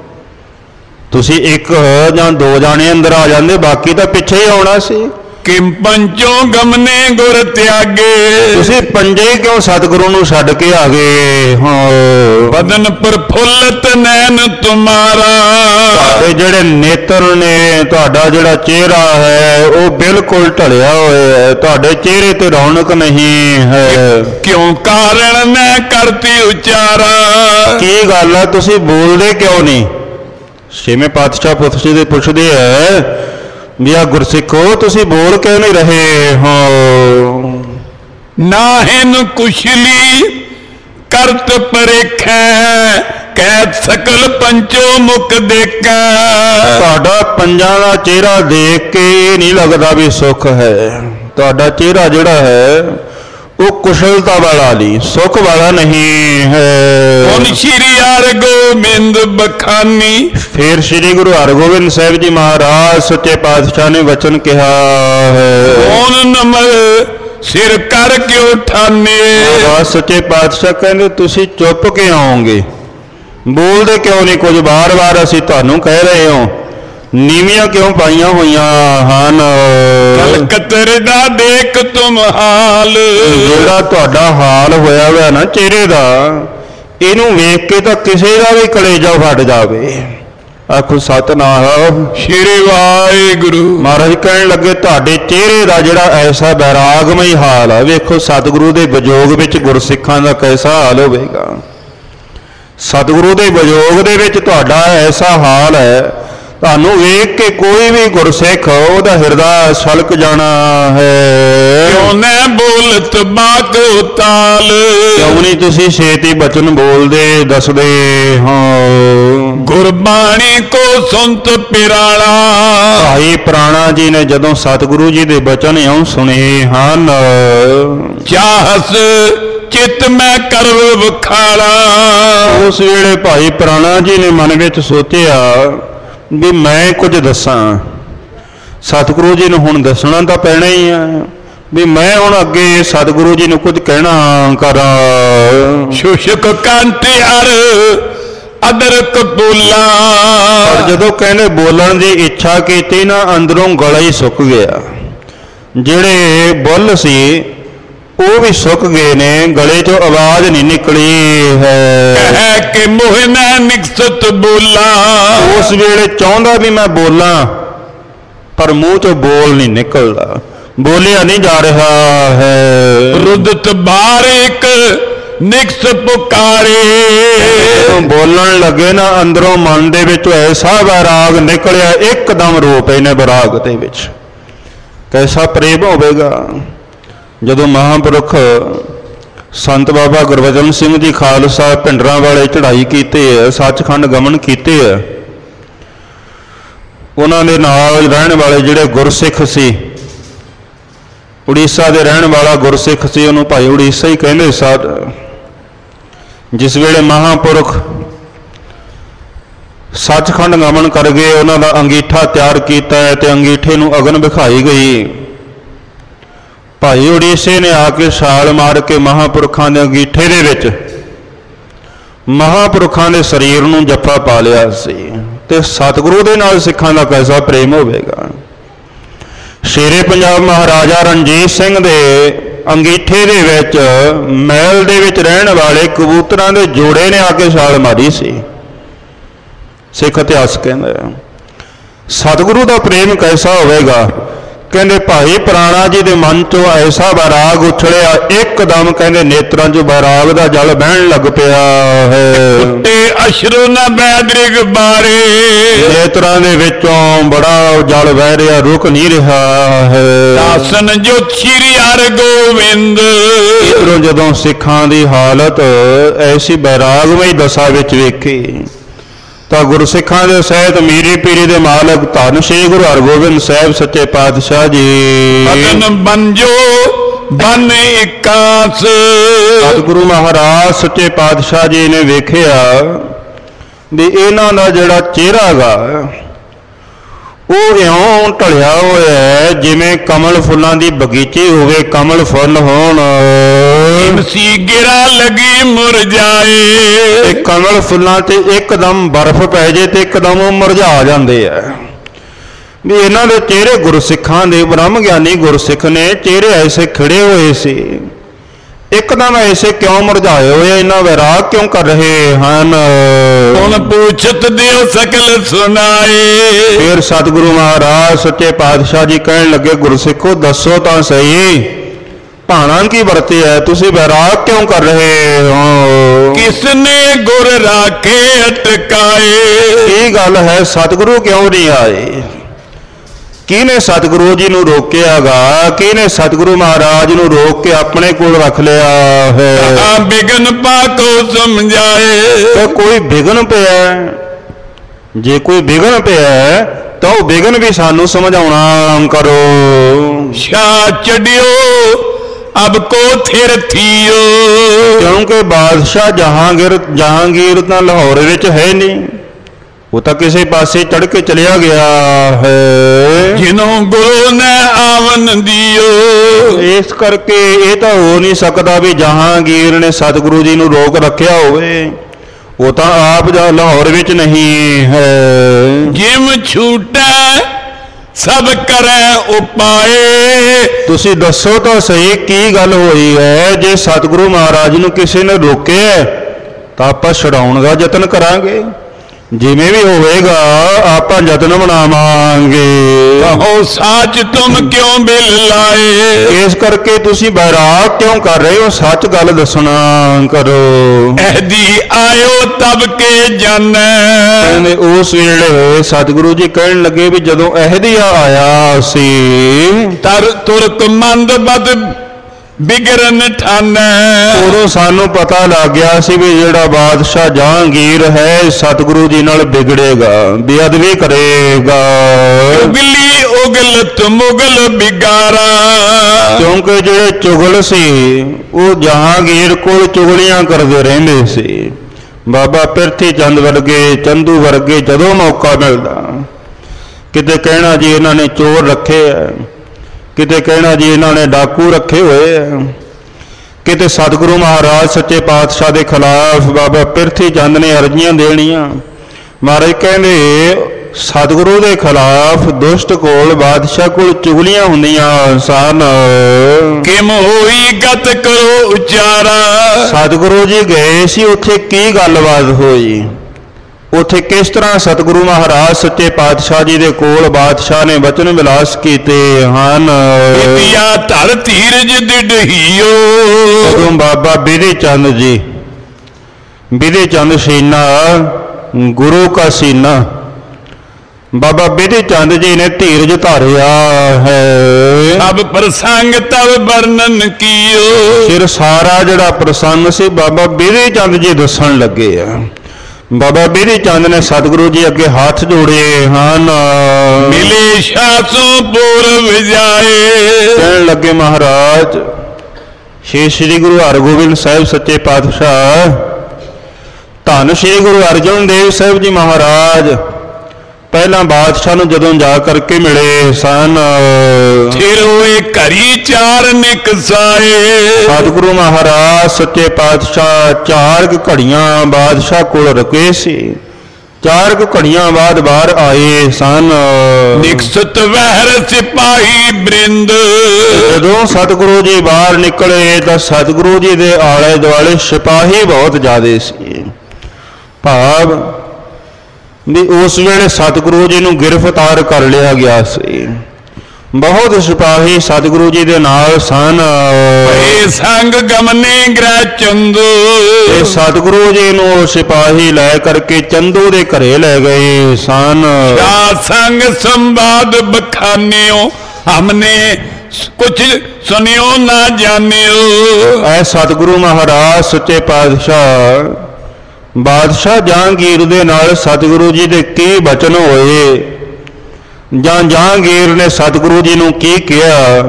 ਤੁਸੀਂ ਇੱਕ ਜਾਂ ਦੋ ਜਾਣੇ ਅੰਦਰ ਆ ਜਾਂਦੇ, ਬਾਕੀ ਤਾਂ ਪਿੱਛੇ ਹੀ ਆਉਣਾ ਸੀ। ਕਿਮ ਪੰਚੋਂ ਗਮਨੇ ਗੁਰ ਤਿਆਗੇ। ਤੁਸੀਂ ਪੰਜੇ ਕਿਉਂ ਸਤਿਗੁਰੂ ਨੂੰ ਛੱਡ ਕੇ ਆ ਗਏ? ਹਾਂ, ਬਦਨ ਪ੍ਰਫੁੱਲਤ ਨੈਣ ਤੁਮਾਰਾ। ਤੁਹਾਡੇ ਜਿਹੜੇ ਨੇਤਰ ਨੇ, ਤੁਹਾਡਾ ਜਿਹੜਾ ਚਿਹਰਾ ਹੈ ਉਹ ਬਿਲਕੁਲ ਢਲਿਆ ਹੋਇਆ ਹੈ। ਤੁਹਾਡੇ ਚਿਹਰੇ ਤੇ ਰੌਣਕ ਨਹੀਂ ਹੈ। ਕਿਉਂ ਕਾਰਨ ਮੈਂ ਕਰਤੀ ਉਚਾਰਾ। ਕੀ ਗੱਲ ਹੈ, ਤੁਸੀਂ ਬੋਲਦੇ ਕਿਉਂ ਨਹੀਂ? ਛੇਵੇਂ ਪਾਤਸ਼ਾਹ ਪੁੱਛਦੇ ਹੈ ਵੀ ਆ ਗੁਰਸਿੱਖੋ ਤੁਸੀਂ ਬੋਲ ਕਿਉਂ ਨਹੀਂ ਰਹੇ ਹੋ? ਨਾਹਿਨ ਕੁਸ਼ਲੀ ਕਰਤ ਪਰੇਖੈ ਕਹਿ ਸਕਲ ਪੰਚੋ ਮੁਖ ਦੇਖੈ। ਤੁਹਾਡਾ ਪੰਜਾਂ ਦਾ ਚਿਹਰਾ ਦੇਖ ਕੇ ਇਹ ਨਹੀਂ ਲੱਗਦਾ ਵੀ ਸੁੱਖ ਹੈ। ਤੁਹਾਡਾ ਚਿਹਰਾ ਜਿਹੜਾ ਹੈ ਉਹ ਕੁਸ਼ਲਤਾ ਵਾਲਾ ਨਹੀਂ, ਸੁੱਖ ਵਾਲਾ ਨਹੀਂ ਹੈ। ਹੁਣ ਸ਼੍ਰੀ ਹਰਗੋਬਿੰਦ ਬਖਾਨੀ। ਫਿਰ ਸ਼੍ਰੀ ਗੁਰੂ ਹਰਗੋਬਿੰਦ ਸਾਹਿਬ ਜੀ ਮਹਾਰਾਜ ਸੱਚੇ ਪਾਤਸ਼ਾਹ ਨੇ ਵਚਨ ਕਿਹਾ ਹੈ। ਹੁਣ ਨਮਰ ਸਿਰ ਕਰ ਕਿਉ ਠਾਨੇ। ਮਹਾਰਾਜ ਸੱਚੇ ਪਾਤਸ਼ਾਹ ਕਹਿੰਦੇ ਤੁਸੀਂ ਚੁੱਪ ਕਿਉਂ ਆਓਗੇ? ਬੋਲਦੇ ਕਿਉਂ ਨਹੀਂ ਕੁਝ? ਵਾਰ-ਵਾਰ ਅਸੀਂ ਤੁਹਾਨੂੰ ਕਹਿ ਰਹੇ ਹਾਂ, ਨੀਵੀਆਂ ਕਿਉਂ ਪਾਈਆਂ ਹੋਈਆਂ ਹਨ? ਕਲਕਤਰ ਦਾ ਦੇਖ ਤੁਮ ਹਾਲ। ਜਿਹੜਾ ਤੁਹਾਡਾ ਹਾਲ ਹੋਇਆ ਹੋਇਆ ਨਾ ਚਿਹਰੇ ਦਾ, ਇਹਨੂੰ ਵੇਖ ਕੇ ਤਾਂ ਕਿਸੇ ਦਾ ਵੀ ਕਲੇਜਾ ਫਟ ਜਾਵੇ। ਆਖੋ ਸਤਿਨਾਮ ਸ਼੍ਰੀ ਵਾਹਿਗੁਰੂ। ਮਹਾਰਾਜ ਕਹਿਣ ਲੱਗੇ ਤੁਹਾਡੇ ਚਿਹਰੇ ਦਾ ਜਿਹੜਾ ਐਸਾ ਬੈਰਾਗਮਈ ਹਾਲ ਹੈ, ਵੇਖੋ ਸਤਿਗੁਰੂ ਦੇ ਵਿਜੋਗ ਵਿੱਚ ਗੁਰਸਿੱਖਾਂ ਦਾ ਕੈਸਾ ਹਾਲ ਹੋਵੇਗਾ। ਸਤਿਗੁਰੂ ਦੇ ਵਿਜੋਗ ਦੇ ਵਿੱਚ ਤੁਹਾਡਾ ਐਸਾ ਹਾਲ ਹੈ, ਤੁਹਾਨੂੰ ਵੇਖ ਕੇ ਕੋਈ ਵੀ ਗੁਰਸਿੱਖ ਉਹਦਾ ਹਿਰਦਾ ਛਲਕ ਜਾਣਾ ਹੈ। ਕਿਉਂ ਨਾ ਬੋਲਤ ਬਾਗੋ ਤਾਲ। ਕਿਉਂ ਨਹੀਂ ਤੁਸੀਂ ਛੇਤੀ ਬਚਨ ਬੋਲਦੇ ਦੱਸਦੇ ਹਾਂ? ਗੁਰਬਾਣੀ ਕੋ ਸੁਨਤ ਪਿਰਾਲਾ। ਭਾਈ ਪ੍ਰਾਣਾ ਜੀ ਨੇ ਜਦੋਂ ਸਤਿਗੁਰੂ ਜੀ ਦੇ ਬਚਨ ਇਉਂ ਸੁਣੇ ਹਨ, ਚਾਹਸ ਚਿਤ ਮੈਂ ਕਰਵ ਵਖਾਲਾ। ਉਸ ਵੇਲੇ ਭਾਈ ਪ੍ਰਾਣਾ ਜੀ ਨੇ ਮਨ ਵਿੱਚ ਸੋਚਿਆ ਵੀ ਮੈਂ ਕੁਝ ਦੱਸਾਂ। ਸਤਿਗੁਰੂ ਜੀ ਨੂੰ ਹੁਣ ਦੱਸਣਾ ਤਾਂ ਪੈਣਾ ਹੀ ਆ ਵੀ ਮੈਂ ਹੁਣ ਅੱਗੇ ਸਤਿਗੁਰੂ ਜੀ ਨੂੰ ਕੁਝ ਕਹਿਣਾ ਕਰਾਂ। ਸ਼ੁਸ਼ਕ ਕੰਠ ਅਰ ਅਦਰਕ ਬੋਲਾ। ਪਰ ਜਦੋਂ ਕਹਿੰਦੇ ਬੋਲਣ ਦੀ ਇੱਛਾ ਕੀਤੀ ਨਾ, ਅੰਦਰੋਂ ਗਲਾ ਹੀ ਸੁੱਕ ਗਿਆ। ਜਿਹੜੇ ਬੁੱਲ ਸੀ ਉਹ ਵੀ ਸੁੱਕ ਗਏ ਨੇ, ਗਲੇ ਚੋਂ ਆਵਾਜ਼ ਨਹੀਂ ਨਿਕਲੀ ਹੈ। ਕਹਿ ਕੇ ਮੋਹ ਨਾ ਨਿਕਸਤ ਬੋਲਾ। ਉਸ ਵੇਲੇ ਚਾਹੁੰਦਾ ਵੀ ਮੈਂ ਬੋਲਾਂ, ਪਰ ਮੂੰਹ ਚੋਂ ਬੋਲ ਨਹੀਂ ਨਿਕਲਦਾ, ਬੋਲਿਆ ਨਹੀਂ ਜਾ ਰਿਹਾ ਹੈ। ਰੁਦਤ ਬਾਰਿਕ ਨਿਕਸ ਪੁਕਾਰੇ। ਜਦੋਂ ਬੋਲਣ ਲੱਗੇ ਨਾ, ਅੰਦਰੋਂ ਮਨ ਦੇ ਵਿੱਚ ਐਸਾ ਵੈਰਾਗ ਨਿਕਲਿਆ, ਇੱਕਦਮ ਰੋ ਪਏ ਨੇ ਵਿਰਾਗ ਦੇ ਵਿੱਚ। ਕੈਸਾ ਪ੍ਰੇਮ ਹੋਵੇਗਾ ਜਦੋਂ ਮਹਾਂਪੁਰਖ ਸੰਤ ਬਾਬਾ ਗੁਰਬਚਨ ਸਿੰਘ ਜੀ ਖਾਲਸਾ ਭਿੰਡਰਾਂ ਵਾਲੇ ਚੜ੍ਹਾਈ ਕੀਤੇ ਹੈ, ਸੱਚਖੰਡ ਗਮਨ ਕੀਤੇ ਹੈ। ਉਹਨਾਂ ਦੇ ਨਾਲ ਰਹਿਣ ਵਾਲੇ ਜਿਹੜੇ ਗੁਰਸਿੱਖ ਸੀ, ਉੜੀਸਾ ਦੇ ਰਹਿਣ ਵਾਲਾ ਗੁਰਸਿੱਖ ਸੀ, ਉਹਨੂੰ ਭਾਈ ਉੜੀਸਾ ਹੀ ਕਹਿੰਦੇ ਸਨ। ਜਿਸ ਵੇਲੇ ਮਹਾਂਪੁਰਖ ਸੱਚਖੰਡ ਗਮਨ ਕਰ ਗਏ, ਉਹਨਾਂ ਦਾ ਅੰਗੀਠਾ ਤਿਆਰ ਕੀਤਾ ਹੈ ਤੇ ਅੰਗੀਠੇ ਨੂੰ ਅਗਨ ਵਿਖਾਈ ਗਈ। ਭਾਈ ਉੜੀਸੇ ਨੇ ਆ ਕੇ ਛਾਲ ਮਾਰ ਕੇ ਮਹਾਂਪੁਰਖਾਂ ਦੇ ਅੰਗੀਠੇ ਦੇ ਵਿੱਚ ਮਹਾਂਪੁਰਖਾਂ ਦੇ ਸਰੀਰ ਨੂੰ ਜੱਫਾ ਪਾ ਲਿਆ ਸੀ। ਤੇ ਸਤਿਗੁਰੂ ਦੇ ਨਾਲ ਸਿੱਖਾਂ ਦਾ ਕੈਸਾ ਪ੍ਰੇਮ ਹੋਵੇਗਾ। ਸ਼ੇਰੇ ਪੰਜਾਬ ਮਹਾਰਾਜਾ ਰਣਜੀਤ ਸਿੰਘ ਦੇ ਅੰਗੀਠੇ ਦੇ ਵਿੱਚ ਮਹਿਲ ਦੇ ਵਿੱਚ ਰਹਿਣ ਵਾਲੇ ਕਬੂਤਰਾਂ ਦੇ ਜੋੜੇ ਨੇ ਆ ਕੇ ਛਾਲ ਮਾਰੀ ਸੀ। ਸਿੱਖ ਇਤਿਹਾਸ ਕਹਿੰਦਾ ਸਤਿਗੁਰੂ ਦਾ ਪ੍ਰੇਮ ਕੈਸਾ ਹੋਵੇਗਾ ਕਹਿੰਦੇ ਭਾਈ ਪ੍ਰਾਣਾ ਜੀ ਦੇ ਮਨ ਚੋਂ ਐਸਾ ਵੈਰਾਗ ਉਛਲਿਆ, ਇੱਕਦਮ ਕਹਿੰਦੇ ਨੇਤਰਾਂ 'ਚੋਂ ਵੈਰਾਗ ਦਾ ਜਲ ਬਹਿਣ ਲੱਗ ਪਿਆ ਹੈ। ਉੱਤੇ ਅਸ਼ਰੂ ਨਾ ਬੈਦਰਿਗ ਬਾਰੇ, ਨੇਤਰਾਂ ਦੇ ਵਿੱਚੋਂ ਬੜਾ ਜਲ ਵਹਿ ਰਿਹਾ, ਰੁਕ ਨਹੀਂ ਰਿਹਾ ਹੈ। ਦਾਸਨ ਜੋ ਸ਼੍ਰੀ ਹਰਗੋਬਿੰਦ, ਇਧਰੋਂ ਜਦੋਂ ਸਿੱਖਾਂ ਦੀ ਹਾਲਤ ਐਸੀ ਵੈਰਾਗਮਈ ਦਸ਼ਾ ਵਿੱਚ ਵੇਖੀ ਤਾਂ ਗੁਰਸਿੱਖਾਂ ਦੇ ਸਹਿਤ ਮੀਰੀ ਪੀਰੀ ਦੇ ਮਾਲਕ ਧੰਨ ਸ਼੍ਰੀ ਗੁਰੂ ਹਰਗੋਬਿੰਦ ਸਾਹਿਬ ਸੱਚੇ ਪਾਤਸ਼ਾਹ ਜੀ ਬਦਨ ਬੰਜੋ ਬਨ ਇਕਾਸ, ਸਤਿਗੁਰੂ ਮਹਾਰਾਜ ਸੱਚੇ ਪਾਤਸ਼ਾਹ ਜੀ ਨੇ ਵੇਖਿਆ ਵੀ ਇਹਨਾਂ ਦਾ ਜਿਹੜਾ ਚਿਹਰਾ ਗਾ ਉਹ ਇਉਂ ਢਲਿਆ ਹੋਇਆ ਹੈ ਜਿਵੇਂ ਕਮਲ ਫੁੱਲਾਂ ਦੀ ਬਗੀਚੀ ਹੋਵੇ, ਕਮਲ ਫੁੱਲ ਹੋਣ, ਸੀ ਗਿਰਾ ਲਗੀ ਮੁਰਝਾਏ, ਤੇ ਕਮਲ ਫੁੱਲਾਂ ਤੇ ਇੱਕਦਮ ਬਰਫ਼ ਪੈ ਜੇ ਤੇ ਇੱਕਦਮ ਉਹ ਮੁਰਝਾ ਜਾਂਦੇ ਆ। ਵੀ ਇਹਨਾਂ ਦੇ ਚਿਹਰੇ ਗੁਰਸਿੱਖਾਂ ਦੇ ਬ੍ਰਹਮ ਗਿਆਨੀ ਗੁਰਸਿੱਖ ਨੇ ਚਿਹਰੇ ਐਸੇ ਖਿੜੇ ਹੋਏ ਸੀ, ਇੱਕਦਮ ਐਸੇ ਕਿਉਂ ਮੁਰਝਾਏ ਹੋਏ, ਇਹਨਾਂ ਵੈਰਾਗ ਕਿਉਂ ਕਰ ਰਹੇ ਹਨ। ਹੁਣ ਪੁੱਛਤ ਦਿਓ ਸਕਲ ਸੁਣਾਏ, ਫਿਰ ਸਤਿਗੁਰੂ ਮਹਾਰਾਜ ਸੱਚੇ ਪਾਤਸ਼ਾਹ ਜੀ ਕਹਿਣ ਲੱਗੇ, ਗੁਰਸਿੱਖੋ ਦੱਸੋ ਤਾਂ ਸਹੀ ਭਾਣਾ ਕੀ ਵਰਤਿਆ, ਤੁਸੀਂ ਵੈਰਾਗ ਕਿਉਂ ਕਰ ਰਹੇ ਹੋ। ਕਿਸ ਨੇ ਗੁਰ ਰਾਖੇ ਅਟਕਾਏ, ਇਹ ਗੱਲ ਹੈ ਸਤਿਗੁਰੂ ਕਿਉਂ ਨਹੀਂ ਆਏ, ਕਿਹਨੇ ਸਤਿਗੁਰੂ ਜੀ ਨੂੰ ਰੋਕਿਆਗਾ, ਕਿਹਨੇ ਸਤਿਗੁਰੂ ਮਹਾਰਾਜ ਨੂੰ ਰੋਕ ਕੇ ਆਪਣੇ ਕੋਲ ਰੱਖ ਲਿਆ ਹੈ। ਬਿਗਨ ਪਾਕੋ ਸਮਝਾਏ, ਤਾਂ ਕੋਈ ਵਿਘਨ ਪਿਆ, ਜੇ ਕੋਈ ਵਿਘਨ ਪਿਆ ਤਾਂ ਉਹ ਵਿਘਨ ਵੀ ਸਾਨੂੰ ਸਮਝਾਉਣਾ ਕਰੋ। ਸ਼ਾਹ ਚੜਿਓ ਅਬ ਕੋ ਥਿਰ ਥੀਓ, ਕਿਉਂਕਿ ਬਾਦਸ਼ਾਹ ਜਹਾਂਗੀਰ ਤਾਂ ਲਾਹੌਰ ਵਿੱਚ ਹੈ ਨਹੀਂ, ਉਹ ਤਾਂ ਕਿਸੇ ਪਾਸੇ ਚੜ ਕੇ ਚਲਿਆ ਗਿਆ ਹੈ। ਜਿਨੋਂ ਗੁਰੂ ਨੇ ਆਵਨ ਦਿਓ, ਇਸ ਕਰਕੇ ਇਹ ਤਾਂ ਹੋ ਨਹੀਂ ਸਕਦਾ ਵੀ ਜਹਾਂਗੀਰ ਨੇ ਸਤਿਗੁਰੂ ਜੀ ਨੂੰ ਰੋਕ ਰੱਖਿਆ ਹੋਵੇ, ਉਹ ਤਾਂ ਆਪ ਲਾਹੌਰ ਵਿੱਚ ਨਹੀਂ ਹੈ। ਜਿਮ ਛੂਟੈ ਸਭ ਕਰੈ ਉਪਾਏ, ਤੁਸੀਂ ਦੱਸੋ ਤਾਂ ਸਹੀ ਕੀ ਗੱਲ ਹੋਈ ਹੈ। ਜੇ ਸਤਿਗੁਰੂ ਮਹਾਰਾਜ ਨੂੰ ਕਿਸੇ ਨੇ ਰੋਕਿਆ ਤਾਂ ਆਪਾਂ ਛਡਾਉਣ ਦਾ ਯਤਨ ਕਰਾਂਗੇ, ਜਿਵੇਂ ਵੀ ਹੋਵੇਗਾ ਆਪਾਂ ਯਤਨ ਬਣਾਵਾਂਗੇ। ਕਹੋ ਸਾਚ ਤੁਮ ਕਿਉਂ ਬਿਲ ਲਾਏ, ਇਸ ਕਰਕੇ ਤੁਸੀਂ ਵੈਰਾਗ ਕਿਉਂ ਕਰ ਰਹੇ ਹੋ, ਸੱਚ ਗੱਲ ਦੱਸਣਾ ਕਰੋ। ਐਦੀ ਆਇਓ ਤਬ ਕੇ ਜਾਣੈ, ਕਹਿੰਦੇ ਉਸ ਵੇਲੇ ਸਤਿਗੁਰੂ ਜੀ ਕਹਿਣ ਲੱਗੇ ਵੀ ਜਦੋਂ ਅਹਿਦੀਆ ਆਇਆ ਸੀ ਤਰ ਤੁਰਕ ਮੰਦ ਬਦ ਬਿਗਰਨ ਠਾਨੈ, ਉਦੋਂ ਸਾਨੂੰ ਪਤਾ ਲੱਗ ਗਿਆ ਸੀ ਵੀ ਜਿਹੜਾ ਬਾਦਸ਼ਾਹ ਜਹਾਂਗੀਰ ਹੈ ਸਤਿਗੁਰੂ ਜੀ ਨਾਲ ਵਿਗੜੇਗਾ, ਬੇਅਦਬੀ ਕਰੇਗਾ। ਉਗਲੀ ਉਗਲਤ ਮੁਗਲ ਬਿਗਾਰਾ, ਕਿਉਂਕਿ ਜਿਹੜੇ ਚੁਗਲ ਸੀ ਉਹ ਜਹਾਂਗੀਰ ਕੋਲ ਚੁਗਲੀਆਂ ਕਰਦੇ ਰਹਿੰਦੇ ਸੀ। ਬਾਬਾ ਪਿਰਥੀ ਚੰਦ ਵਰਗੇ, ਚੰਦੂ ਵਰਗੇ ਜਦੋਂ ਮੌਕਾ ਮਿਲਦਾ ਕਿਤੇ ਕਹਿਣਾ ਜੀ ਇਹਨਾਂ ਨੇ ਚੋਰ ਰੱਖੇ ਆ, ਕਿਤੇ ਕਹਿਣਾ ਜੀ ਇਹਨਾਂ ਨੇ ਡਾਕੂ ਰੱਖੇ ਹੋਏ ਆ, ਕਿਤੇ ਸਤਿਗੁਰੂ ਮਹਾਰਾਜ ਸੱਚੇ ਪਾਤਸ਼ਾਹ ਦੇ ਖਿਲਾਫ ਬਾਬਾ ਪਿਰਥੀ ਚੰਦ ਨੇ ਅਰਜ਼ੀਆਂ ਦੇਣੀਆਂ। ਮਹਾਰਾਜ ਕਹਿੰਦੇ ਸਤਿਗੁਰੂ ਦੇ ਖਿਲਾਫ ਦੁਸ਼ਟ ਕੋਲ ਬਾਦਸ਼ਾਹ ਕੋਲ ਚੁਗਲੀਆਂ ਹੁੰਦੀਆਂ ਸਨ। ਕਿਮ ਹੋਈ ਗਤ ਕਰੋ ਉਚਾਰਾ, ਸਤਿਗੁਰੂ ਜੀ ਗਏ ਸੀ, ਉੱਥੇ ਕੀ ਗੱਲਬਾਤ ਹੋਈ, ਉੱਥੇ ਕਿਸ ਤਰ੍ਹਾਂ ਸਤਿਗੁਰੂ ਮਹਾਰਾਜ ਸੱਚੇ ਪਾਤਸ਼ਾਹ ਜੀ ਦੇ ਕੋਲ ਬਾਦਸ਼ਾਹ ਨੇ ਵਚਨ ਵਿਲਾਸ ਕੀਤੇ ਹਨ। ਪਿਆ ਧਰ ਧੀਰਜ ਦਿਢਹੀਓ, ਉਦੋਂ ਬਾਬਾ ਬਿਧੀ ਚੰਦ ਜੀ, ਬਿਧੀ ਚੰਦ ਸੀਨਾ ਗੁਰੂ ਕਾ ਸੀਨਾ, ਬਾਬਾ ਬਿਧੀ ਚੰਦ ਜੀ ਨੇ ਧੀਰਜ ਧਾਰਿਆ ਹੈ। ਅਬ ਪ੍ਰਸੰਗ ਤਬ ਵਰਣਨ ਕੀਓ, ਫਿਰ ਸਾਰਾ ਜਿਹੜਾ ਪ੍ਰਸੰਗ ਸੀ ਬਾਬਾ ਬਿਧੀ ਚੰਦ ਜੀ ਦੱਸਣ ਲੱਗੇ ਆ। ਬਾਬਾ ਬਿਧੀ ਚੰਦ ਨੇ ਸਤਿਗੁਰੂ ਜੀ ਅੱਗੇ ਹੱਥ ਜੋੜੇ ਹਨ। ਮਿਲੇ ਸ਼ਾਸੋਂ ਪੂਰਵ ਜਾਏ, ਕਹਿਣ ਲੱਗੇ ਮਹਾਰਾਜ ਸ਼੍ਰੀ ਗੁਰੂ ਹਰਗੋਬਿੰਦ ਸਾਹਿਬ ਸੱਚੇ ਪਾਤਸ਼ਾਹ, ਧੰਨ ਸ਼੍ਰੀ ਗੁਰੂ ਅਰਜਨ ਦੇਵ ਸਾਹਿਬ ਜੀ ਮਹਾਰਾਜ ਪਹਿਲਾਂ ਬਾਦਸ਼ਾਹ ਨੂੰ ਜਦੋਂ ਜਾ ਕਰਕੇ ਮਿਲੇ ਸਨ, ਫਿਰ ਹੋਏ ਘਰੀ ਚਾਰ ਨਿਕਸਾਏ, ਸਤਿਗੁਰੂ ਮਹਾਰਾਜ ਸੱਚੇ ਪਾਤਸ਼ਾਹ 4 ਘੜੀਆਂ ਬਾਦਸ਼ਾਹ ਕੋਲ ਰੁਕੇ ਸੀ, 4 ਘੜੀਆਂ ਬਾਅਦ ਬਾਹਰ ਆਏ ਸਨ। ਨਿਕਸਤ ਵਹਿਰ ਸਿਪਾਹੀ ਬ੍ਰਿੰਦ, ਜਦੋਂ ਸਤਿਗੁਰੂ ਜੀ ਬਾਹਰ ਨਿਕਲੇ ਤਾਂ ਸਤਿਗੁਰੂ ਜੀ ਦੇ ਆਲੇ ਦੁਆਲੇ ਸਿਪਾਹੀ ਬਹੁਤ ਜ਼ਿਆਦੇ ਸੀ। ਭਾਵ ਵੀ ਉਸ ਵੇਲੇ ਸਤਿਗੁਰੂ ਜੀ ਨੂੰ ਗ੍ਰਿਫਤਾਰ ਕਰ ਲਿਆ ਗਿਆ ਸੀ। ਬਹੁਤ ਸਿਪਾਹੀ ਸਤਿਗੁਰੂ ਜੀ ਦੇ ਨਾਲ ਸਨ। ਭਏ ਸੰਗ ਗਮਨੇ ਗ੍ਰਹਿ ਚੰਦੂ, ਤੇ ਸਤਿਗੁਰੂ ਜੀ ਨੂੰ ਸਿਪਾਹੀ ਲੈ ਕਰਕੇ ਚੰਦੂ ਦੇ ਘਰੇ ਲੈ ਗਏ ਸਨ। ਸ਼ਾਹ ਸੰਗ ਸੰਵਾਦ ਬਖਾਨਿਓ, ਹਮਨੇ ਕੁਛ ਸੁਨਿਓ ਨਾ ਜਾਣਿਓ। ਐ ਸਤਿਗੁਰੂ ਮਹਾਰਾਜ ਸੱਚੇ ਪਾਤਸ਼ਾਹ ਬਾਦਸ਼ਾਹ ਜਹਾਂਗੀਰ ਦੇ ਨਾਲ ਸਤਿਗੁਰੂ ਜੀ ਦੇ ਕੀ ਬਚਨ ਹੋਏ, ਜਾਂ ਜਹਾਂਗੀਰ ਨੇ ਸਤਿਗੁਰੂ ਜੀ ਨੂੰ ਕੀ ਕਿਹਾ,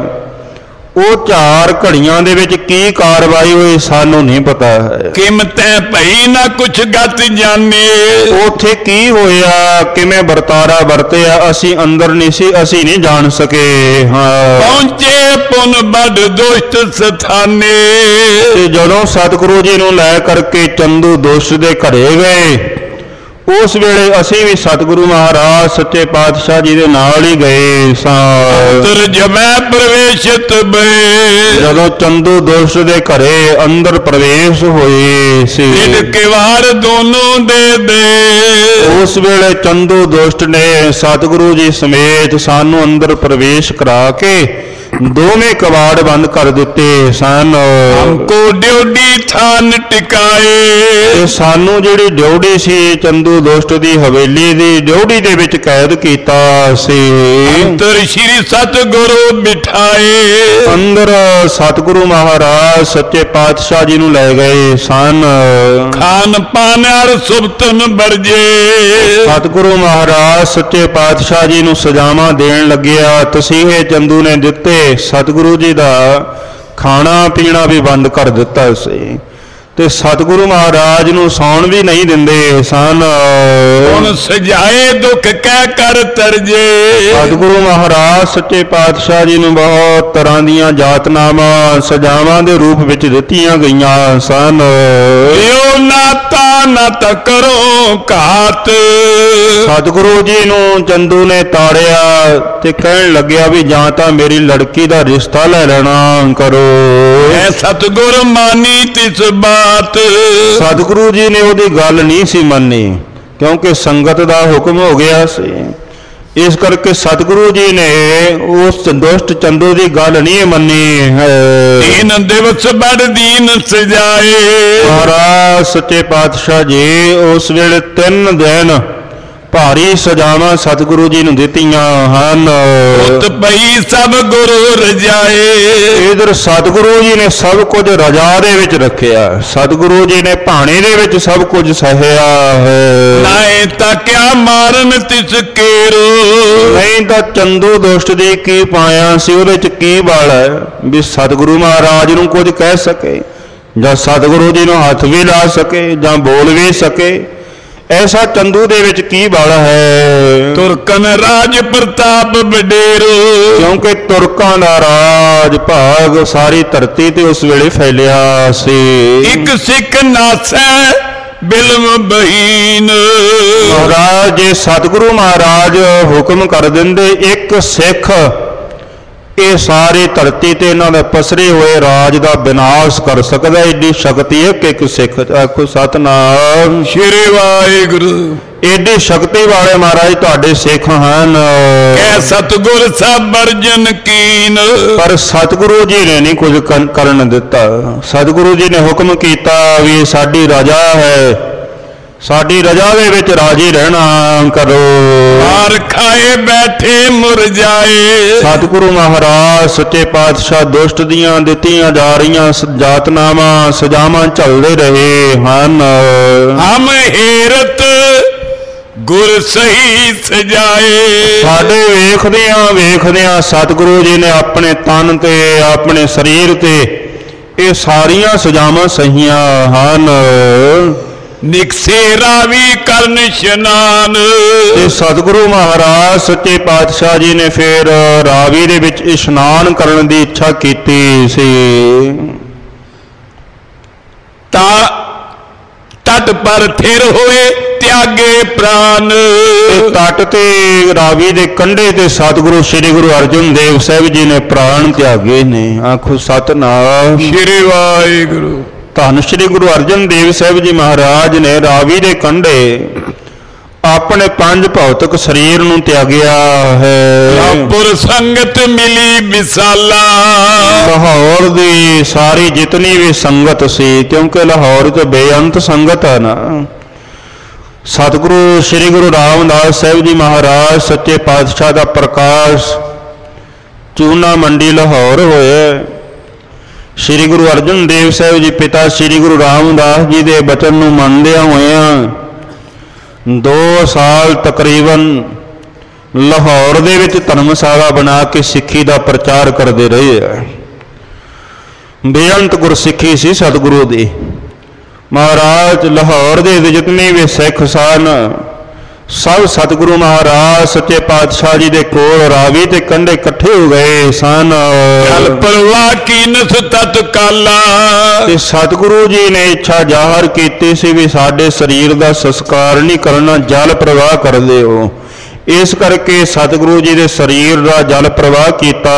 ਉਹ 4 ਘੜੀਆਂ ਦੇ ਵਿੱਚ ਕੀ ਕਾਰਵਾਈ ਹੋਈ ਸਾਨੂੰ ਨਹੀਂ ਪਤਾ ਹੈ। ਕਿਮਤੈ ਭਈ ਨਾ ਕੁਛ ਗਤ ਜਾਣੇ, ਉੱਥੇ ਕੀ ਹੋਇਆ, ਕਿਵੇਂ ਵਰਤਾਰਾ ਵਰਤਿਆ, ਅਸੀਂ ਅੰਦਰ ਨਹੀਂ ਸੀ, ਅਸੀਂ ਨਹੀਂ ਜਾਣ ਸਕੇ। ਹਾਂ, ਪਹੁੰਚੇ ਪੁਨ ਬੜ ਦੁਸ਼ਟ ਸਥਾਨੇ, ਤੇ ਜਦੋਂ ਸਤਿਗੁਰੂ ਜੀ ਨੂੰ ਲੈ ਕਰਕੇ ਚੰਦੂ ਦੁਸ਼ਟ ਦੇ ਘਰੇ ਗਏ, ਉਸ ਵੇਲੇ ਅਸੀਂ ਵੀ ਸਤਿਗੁਰੂ ਮਹਾਰਾਜ ਸੱਚੇ ਪਾਤਸ਼ਾਹ ਜੀ ਦੇ ਨਾਲ ਹੀ ਗਏ ਸਾਂ। ਤਰਜਮੈ ਪ੍ਰਵੇਸ਼ਿਤ ਬਏ, ਜਦੋਂ ਚੰਦੂ ਦੁਸ਼ਟ ਦੇ ਘਰੇ ਅੰਦਰ ਪ੍ਰਵੇਸ਼ ਹੋਏ ਸੀ, ਦਿਨ ਕਿਵਾੜ ਦੋਨੋਂ ਦੇ ਦੇ, ਉਸ ਵੇਲੇ ਚੰਦੂ ਦੁਸ਼ਟ ਨੇ ਸਤਿਗੁਰੂ ਜੀ ਸਮੇਤ ਸਾਨੂੰ ਅੰਦਰ ਪ੍ਰਵੇਸ਼ ਕਰਾ ਕੇ ਦੋਵੇਂ ਕਵਾੜ ਬੰਦ ਕਰ ਦਿੱਤੇ ਸਨ। ਹਮਕੋ ਡਿਉਡੀ ਥਾਨ ਟਿਕਾਏ, ਤੇ ਸਾਨੂੰ ਜਿਹੜੀ ਡਿਉੜੀ ਸੀ ਚੰਦੂ ਦੁਸ਼ਟ ਦੀ ਹਵੇਲੀ ਦੀ ਡਿਉੜੀ ਦੇ ਵਿੱਚ ਕੈਦ ਕੀਤਾ ਸੀ। ਅੰਤਰ ਸ਼੍ਰੀ ਸਤਿਗੁਰੂ ਬਿਠਾਏ, ਅੰਦਰ ਸਤਿਗੁਰੂ ਮਹਾਰਾਜ ਸੱਚੇ ਪਾਤਸ਼ਾਹ ਜੀ ਨੂੰ ਲੈ ਗਏ ਸਨ। ਖਾਨ ਪਾਨ ਅਰ ਸੁਬਤਨ ਬਰਜੇ, ਸਤਿਗੁਰੂ ਮਹਾਰਾਜ ਸੱਚੇ ਪਾਤਸ਼ਾਹ ਜੀ ਨੂੰ ਸਜ਼ਾਵਾਂ ਦੇਣ ਲੱਗਿਆ। ਤਸੀਹੇ ਚੰਦੂ ਨੇ ਦਿੱਤੇ, ਸਤਿਗੁਰੂ ਜੀ ਦਾ ਖਾਣਾ ਪੀਣਾ ਵੀ ਬੰਦ ਕਰ ਦਿੱਤਾ ਸੀ, ਤੇ ਸਤਿਗੁਰੂ ਮਹਾਰਾਜ ਨੂੰ ਸੌਣ ਵੀ ਨਹੀਂ ਦਿੰਦੇ ਸਨ। ਹੁਣ ਸਜਾਏ ਦੁੱਖ ਕਹਿ ਕਰ ਤਰਜੇ, ਸਤਿਗੁਰੂ ਮਹਾਰਾਜ ਸੱਚੇ ਪਾਤਸ਼ਾਹ ਜੀ ਨੂੰ ਬਹੁਤ ਤਰ੍ਹਾਂ ਦੀਆਂ ਜਾਤਨਾਵਾਂ ਸਜ਼ਾਵਾਂ ਦੇ ਰੂਪ ਵਿੱਚ ਦਿੱਤੀਆਂ ਗਈਆਂ ਸਨ। ਲਿਓ ਨਾਤਾ ਨਤ ਕਰੋ ਘਾਤ, ਸਤਿਗੁਰੂ ਜੀ ਨੂੰ ਚੰਦੂ ਨੇ ਤਾੜਿਆ ਤੇ ਕਹਿਣ ਲੱਗਿਆ ਵੀ ਜਾਂ ਤਾਂ ਮੇਰੀ ਲੜਕੀ ਦਾ ਰਿਸ਼ਤਾ ਲੈ ਲੈਣਾ ਕਰੋ। ਐ ਸਤਿਗੁਰ ਮਾਨੀ ਤਿਸ ਬਾਤ, ਸਤਿਗੁਰੂ ਜੀ ਨੇ ਉਹਦੀ ਗੱਲ ਨਹੀਂ ਸੀ ਮੰਨੀ, ਕਿਉਂਕਿ ਸੰਗਤ ਦਾ ਹੁਕਮ ਹੋ ਗਿਆ ਸੀ। ਇਸ ਕਰਕੇ ਸਤਿਗੁਰੂ ਜੀ ਨੇ ਉਸ ਦੁਸ਼ਟ ਚੰਦੂ ਦੀ ਗੱਲ ਨਹੀਂ ਮੰਨੀ ਹੈ। 3 ਦਿਵਸ ਬੜ ਦੀਨ ਸਜਾਏ, ਮਹਾਰਾਜ ਸੱਚੇ ਪਾਤਸ਼ਾਹ ਜੀ ਉਸ ਵੇਲੇ 3 ਦਿਨ ਭਾਰੀ ਸਜ਼ਾਵਾਂ ਸਤਿਗੁਰੂ ਜੀ ਨੂੰ ਦਿੱਤੀਆਂ ਹਨ। ਉਤ ਪਈ ਸਭ ਗੁਰੂ ਰਜਾਏ, ਇਧਰ ਸਤਿਗੁਰੂ ਜੀ ਨੇ ਸਭ ਕੁਝ ਰਜਾ ਦੇ ਵਿੱਚ ਰੱਖਿਆ, ਸਤਿਗੁਰੂ ਜੀ ਨੇ ਭਾਣੇ ਦੇ ਵਿੱਚ ਸਭ ਕੁਝ ਸਹਿਆ ਹੈ। ਨਾਏ ਤਾਂ ਕਿਆ ਮਾਰਨ ਤਿਸ ਕੇਰੋ, ਨਹੀਂ ਤਾਂ ਚੰਦੂ ਦੁਸ਼ਟ ਦੀ ਕੀ ਪਾਇਆ ਸੀ, ਉਹਦੇ ਚ ਕੀ ਬਲ ਹੈ ਵੀ ਸਤਿਗੁਰੂ ਮਹਾਰਾਜ ਨੂੰ ਕੁਝ ਕਹਿ ਸਕੇ, ਜਾਂ ਸਤਿਗੁਰੂ ਜੀ ਨੂੰ ਹੱਥ ਵੀ ਲਾ ਸਕੇ, ਜਾਂ ਬੋਲ ਵੀ ਸਕੇ। ਐਸਾ ਚੰਦੂ ਦੇ ਵਿੱਚ ਕੀ ਬਲ ਹੈ। ਤੁਰਕਨ ਰਾਜ ਪ੍ਰਤਾਪ ਵਡੇਰੋ, ਕਿਉਂਕਿ ਤੁਰਕਾਂ ਦਾ ਰਾਜ ਭਾਗ ਸਾਰੀ ਧਰਤੀ ਤੇ ਉਸ ਵੇਲੇ ਫੈਲਿਆ ਸੀ। ਇੱਕ ਸਿੱਖ ਨਾਸੈ ਬਿਲਮ ਬਹੀਨ, ਮਹਾਰਾਜ ਜੇ ਸਤਿਗੁਰੂ ਮਹਾਰਾਜ ਹੁਕਮ ਕਰ ਦਿੰਦੇ ਇੱਕ ਸਿੱਖ, ਇਹ ਸਾਰੀ ਧਰਤੀ ਤੇ ਇਹਨਾਂ ਦੇ ਪਸਰੇ ਹੋਏ ਰਾਜ ਦਾ ਵਿਨਾਸ਼ ਕਰ ਸਕਦਾ। ਏਡੀ ਸ਼ਕਤੀ ਹੈ ਕਿ ਇੱਕ ਸਿੱਖ। ਆਖੋ ਸਤਿਨਾਮ ਸ਼੍ਰੀ ਵਾਹਿਗੁਰੂ। ਏਡੀ ਸ਼ਕਤੀ ਵਾਲੇ ਮਹਾਰਾਜ ਤੁਹਾਡੇ ਸਿੱਖ ਹਨ। ਕਹਿ ਸਤਿਗੁਰ ਸਭ ਵਰਜਨ ਕੀਨ, ਪਰ ਸਤਿਗੁਰੂ ਜੀ ਨੇ ਨਹੀਂ ਕੁਝ ਕਰਨ ਦਿੱਤਾ। ਸਤਿਗੁਰੂ ਜੀ ਨੇ ਹੁਕਮ ਕੀਤਾ ਵੀ ਇਹ ਸਾਡੀ ਰਜਾ ਹੈ, ਸਾਡੀ ਰਜਾ ਦੇ ਵਿੱਚ ਰਾਜੀ ਰਹਿਣਾ ਕਰੋ। ਮਾਰ ਖਾਏ ਬੈਠੇ ਮੁਰਝਾਏ, ਸਤਿਗੁਰੂ ਮਹਾਰਾਜ ਸੱਚੇ ਪਾਤਸ਼ਾਹ ਦੁਸ਼ਟ ਦੀਆਂ ਦਿੱਤੀਆਂ ਜਾ ਰਹੀਆਂ ਜਾਤਨਾਵਾਂ ਸਜ਼ਾਵਾਂ ਝੱਲਦੇ ਰਹੇ ਹਨ। ਹਮ ਹੇਰਤ ਗੁਰ ਸਹੀ ਸਜਾਏ, ਸਾਡੇ ਵੇਖਦਿਆਂ ਸਤਿਗੁਰੂ ਜੀ ਨੇ ਆਪਣੇ ਤਨ ਤੇ ਆਪਣੇ ਸਰੀਰ ਤੇ ਇਹ ਸਾਰੀਆਂ ਸਜ਼ਾਵਾਂ ਸਹੀਆਂ ਹਨ। ਨਿਕਸੇ ਰਾਵੀ ਕਰਨ ਇਸ਼ਨਾਨ, ਤੇ ਸਤਿਗੁਰੂ ਮਹਾਰਾਜ ਸੱਚੇ ਪਾਤਸ਼ਾਹ ਜੀ ਨੇ ਫਿਰ ਰਾਵੀ ਦੇ ਵਿੱਚ ਇਸ਼ਨਾਨ ਕਰਨ ਦੀ ਇੱਛਾ ਕੀਤੀ ਸੀ। ਤਾਂ ਤਟ ਪਰ ਥਿਰ ਹੋਏ ਤਿਆਗੇ ਪ੍ਰਾਨ, ਤਟ ਤੇ ਰਾਵੀ ਦੇ ਕੰਢੇ ਤੇ ਸਤਿਗੁਰੂ ਸ੍ਰੀ ਗੁਰੂ ਅਰਜਨ ਦੇਵ ਸਾਹਿਬ ਜੀ ਨੇ ਪ੍ਰਾਣ ਤਿਆਗੇ ਨੇ। ਆਖੋ ਸਤਿਨਾਮ ਸ਼੍ਰੀ ਵਾਹਿਗੁਰੂ। ਧੰਨ ਸ੍ਰੀ ਗੁਰੂ ਅਰਜਨ ਦੇਵ ਸਾਹਿਬ ਜੀ ਮਹਾਰਾਜ ਨੇ ਰਾਵੀ ਦੇ ਕੰਢੇ ਆਪਣੇ ਪੰਜ ਭੌਤਿਕ ਸਰੀਰ ਨੂੰ ਤਿਆਗਿਆ ਹੈ। ਪੁਰ ਸੰਗਤ ਮਿਲੀ ਵਿਸਾਲਾ, ਲਾਹੌਰ ਦੀ ਸਾਰੀ ਜਿਤਨੀ ਵੀ ਸੰਗਤ ਸੀ, ਕਿਉਂਕਿ ਲਾਹੌਰ ਤੇ ਬੇਅੰਤ ਸੰਗਤ ਹੈ ਨਾ। ਸਤਿਗੁਰੂ ਸ੍ਰੀ ਗੁਰੂ ਰਾਮਦਾਸ ਸਾਹਿਬ ਜੀ ਮਹਾਰਾਜ ਸੱਚੇ ਪਾਤਸ਼ਾਹ ਦਾ ਪ੍ਰਕਾਸ਼ ਚੂਨਾ ਮੰਡੀ ਲਾਹੌਰ ਹੋਇਆ। ਸ੍ਰੀ ਗੁਰੂ ਅਰਜਨ ਦੇਵ ਸਾਹਿਬ ਜੀ ਪਿਤਾ ਸ੍ਰੀ ਗੁਰੂ ਰਾਮਦਾਸ ਜੀ ਦੇ ਬਚਨ ਨੂੰ ਮੰਨਦਿਆਂ ਹੋਇਆਂ 2 ਸਾਲ ਤਕਰੀਬਨ ਲਾਹੌਰ ਦੇ ਵਿੱਚ ਧਰਮਸ਼ਾਲਾ ਬਣਾ ਕੇ ਸਿੱਖੀ ਦਾ ਪ੍ਰਚਾਰ ਕਰਦੇ ਰਹੇ ਆ। ਬੇਅੰਤ ਗੁਰਸਿੱਖੀ ਸੀ ਸਤਿਗੁਰੂ ਦੀ। ਮਹਾਰਾਜ ਲਾਹੌਰ ਦੇ ਜਿਤਨੇ ਵੀ ਸਿੱਖ ਸਨ ਸਭ ਸਤਿਗੁਰੂ ਮਹਾਰਾਜ ਸੱਚੇ ਪਾਤਸ਼ਾਹ ਜੀ ਦੇ ਕੋਲ ਰਾਵੀ ਤੇ ਕੰਢੇ ਇਕੱਠੇ ਹੋ ਗਏ ਸਨ। ਜਲ ਪ੍ਰਵਾਹ ਕੀਨਸ ਤਤਕਾਲਾ, ਤੇ ਸਤਿਗੁਰੂ ਜੀ ਨੇ ਇੱਛਾ ਜ਼ਾਹਰ ਕੀਤੀ ਸੀ ਵੀ ਸਾਡੇ ਸਰੀਰ ਦਾ ਸੰਸਕਾਰ ਨਹੀਂ ਕਰਨਾ, ਜਲ ਪ੍ਰਵਾਹ ਕਰਦੇ ਹੋ। ਇਸ ਕਰਕੇ ਸਤਿਗੁਰੂ ਜੀ ਦੇ ਸਰੀਰ ਦਾ ਜਲ ਪ੍ਰਵਾਹ ਕੀਤਾ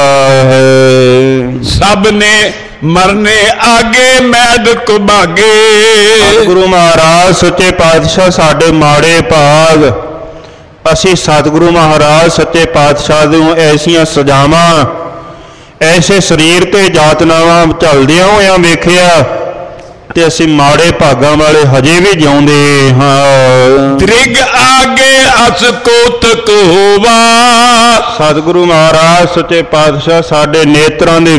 ਹੈ। ਸਭ ਨੇ ਮਰਨੇ ਆਗੇ ਮੈਦ ਕੁਭਾਗੇ, ਸਤਿਗੁਰੂ ਮਹਾਰਾਜ ਸੱਚੇ ਪਾਤਸ਼ਾਹ ਸਾਡੇ ਮਾੜੇ ਭਾਗ। ਅਸੀਂ ਸਤਿਗੁਰੂ ਮਹਾਰਾਜ ਸੱਚੇ ਪਾਤਸ਼ਾਹ ਨੂੰ ਐਸੀਆਂ ਸਜ਼ਾਵਾਂ ਐਸੇ ਸਰੀਰ ਤੇ ਯਾਤਨਾਵਾਂ ਝੱਲਦਿਆਂ ਹੋਇਆਂ ਵੇਖਿਆ ਤੇ ਅਸੀਂ ਮਾੜੇ ਭਾਗਾਂ ਵਾਲੇ ਹਜੇ ਵੀ ਜਿਉਂਦੇ ਹਾਂ। ਤ੍ਰਿਗ ਆਗੇ ਅਸ ਕੋਤਕ ਹੋਵਾ, ਸਤਿਗੁਰੂ ਮਹਾਰਾਜ ਸੱਚੇ ਪਾਤਸ਼ਾਹ ਸਾਡੇ ਨੇਤਰਾਂ ਦੇ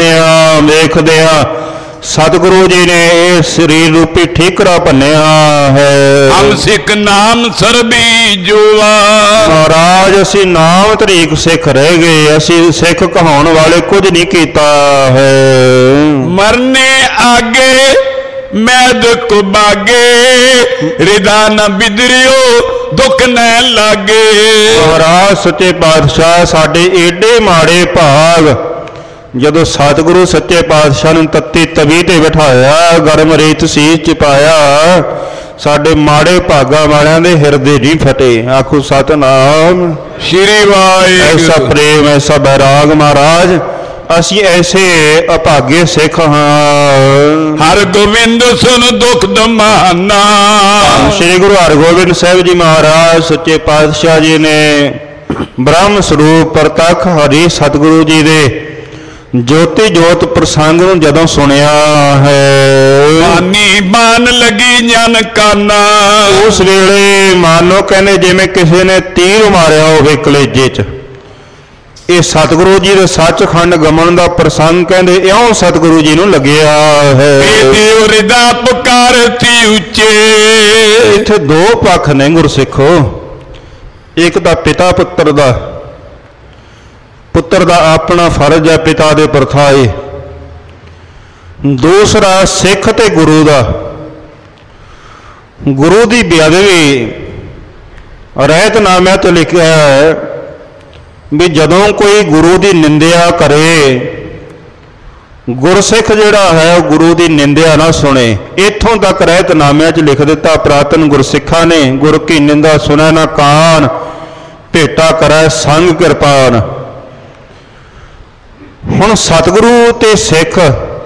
ਵੇਖਦਿਆਂ ਸਤਿਗੁਰੂ ਜੀ ਨੇ ਇਹ ਸਰੀਰ ਰੂਪੀ ਠੀਕਰਾ ਭੰਨਿਆ ਹੈ। ਹਮ ਸਿੱਖ ਨਾਮ ਸਰਬੀ ਜੁਵਾ, ਮਹਾਰਾਜ ਅਸੀਂ ਨਾਮ ਤਰੀਕ ਸਿੱਖ ਰਹਿ ਗਏ, ਅਸੀਂ ਸਿੱਖ ਕਹਾਉਣ ਵਾਲੇ ਕੁਝ ਨਹੀਂ ਕੀਤਾ ਹੈ। ਮਰਨੇ ਆਗੇ ਮੈਦ ਕੁਬਾਗੇ, ਹਿਰਦਾ ਨ ਬਿਦਰਿਓ ਦੁੱਖ ਨ ਲਾਗੇ। ਮਹਾਰਾਜ ਸੱਚੇ ਪਾਤਸ਼ਾਹ ਸਾਡੇ ਏਡੇ ਮਾੜੇ ਭਾਗ। ਜਦੋਂ ਸਤਿਗੁਰੂ ਸੱਚੇ ਪਾਤਸ਼ਾਹ ਨੂੰ ਤੱਤੀ ਤਵੀ ਤੇ ਬਿਠਾਇਆ, ਗਰਮ ਰੇਤ ਸੀਸ ਚ ਪਾਇਆ, ਸਾਡੇ ਮਾੜੇ ਭਾਗਾਂ ਵਾਲਿਆਂ ਦੇ ਹਿਰਦੇ ਨਹੀਂ ਫਟੇ। ਆਖੋ ਸਤਿਨਾਮ ਸ਼੍ਰੀ ਵਾਹਿਗੁਰੂ। ਐਸਾ ਪ੍ਰੇਮ ਐਸਾ ਬੈਰਾਗ ਮਹਾਰਾਜ, ਅਸੀਂ ਐਸੇ ਅਭਾਗੇ ਸਿੱਖ ਹਾਂ। ਹਰ ਗੋਬਿੰਦ ਸੁਨ ਦੁਖ ਦਮਾਨਾ, ਸ੍ਰੀ ਗੁਰੂ ਹਰਗੋਬਿੰਦ ਸਾਹਿਬ ਜੀ ਮਹਾਰਾਜ ਸੱਚੇ ਪਾਤਸ਼ਾਹ ਜੀ ਨੇ ਬ੍ਰਹਮ ਸਰੂਪ ਪ੍ਰਤੱਖ ਹਰੀ ਸਤਿਗੁਰੂ ਜੀ ਦੇ ਜੋਤੀ ਜੋਤ ਪ੍ਰਸੰਗ ਨੂੰ ਜਦੋਂ ਸੁਣਿਆ ਹੈ, ਬਾਨੀ ਬਾਨ ਲੱਗੀ ਜਨ ਕਾਨਾ। ਉਸ ਵੇਲੇ ਮਾਨੋ ਕਹਿੰਦੇ ਜਿਵੇਂ ਕਿਸੇ ਨੇ ਤੀਰ ਮਾਰਿਆ ਹੋਵੇ ਕਲੇਜੇ 'ਚ। ਇਹ ਸਤਿਗੁਰੂ ਜੀ ਦੇ ਸੱਚਖੰਡ ਗਮਨ ਦਾ ਪ੍ਰਸੰਗ ਕਹਿੰਦੇ ਇਉਂ ਸਤਿਗੁਰੂ ਜੀ ਨੂੰ ਲੱਗਿਆ ਹੈ। ਦੇਵ ਹਿਰਦਾ ਪੁਕਾਰਤੀ ਉੱਚੇ, ਇੱਥੇ 2 ਪੱਖ ਨੇ ਗੁਰਸਿੱਖੋ। ਇੱਕ ਤਾਂ ਪਿਤਾ ਪੁੱਤਰ ਦਾ ਆਪਣਾ ਫਰਜ਼ ਹੈ, ਪਿਤਾ ਦੇ ਪ੍ਰਥਾਏ। ਦੂਸਰਾ ਸਿੱਖ ਤੇ ਗੁਰੂ ਦਾ। ਗੁਰੂ ਦੀ ਬੇਅਦਬੀ ਰਹਿਤਨਾਮਿਆਂ 'ਚ ਲਿਖਿਆ ਹੈ ਵੀ ਜਦੋਂ ਕੋਈ ਗੁਰੂ ਦੀ ਨਿੰਦਿਆ ਕਰੇ, ਗੁਰਸਿੱਖ ਜਿਹੜਾ ਹੈ ਉਹ ਗੁਰੂ ਦੀ ਨਿੰਦਿਆ ਨਾ ਸੁਣੇ। ਇੱਥੋਂ ਤੱਕ ਰਹਿਤਨਾਮਿਆਂ 'ਚ ਲਿਖ ਦਿੱਤਾ ਪ੍ਰਾਤਨ ਗੁਰਸਿੱਖਾਂ ਨੇ, ਗੁਰ ਕੀ ਨਿੰਦਾ ਸੁਣੈ ਨਾ ਕਾਨ, ਭੇਟਾ ਕਰੈ ਸੰਗ ਕਿਰਪਾਨ। ਹੁਣ ਸਤਿਗੁਰੂ ਤੇ ਸਿੱਖ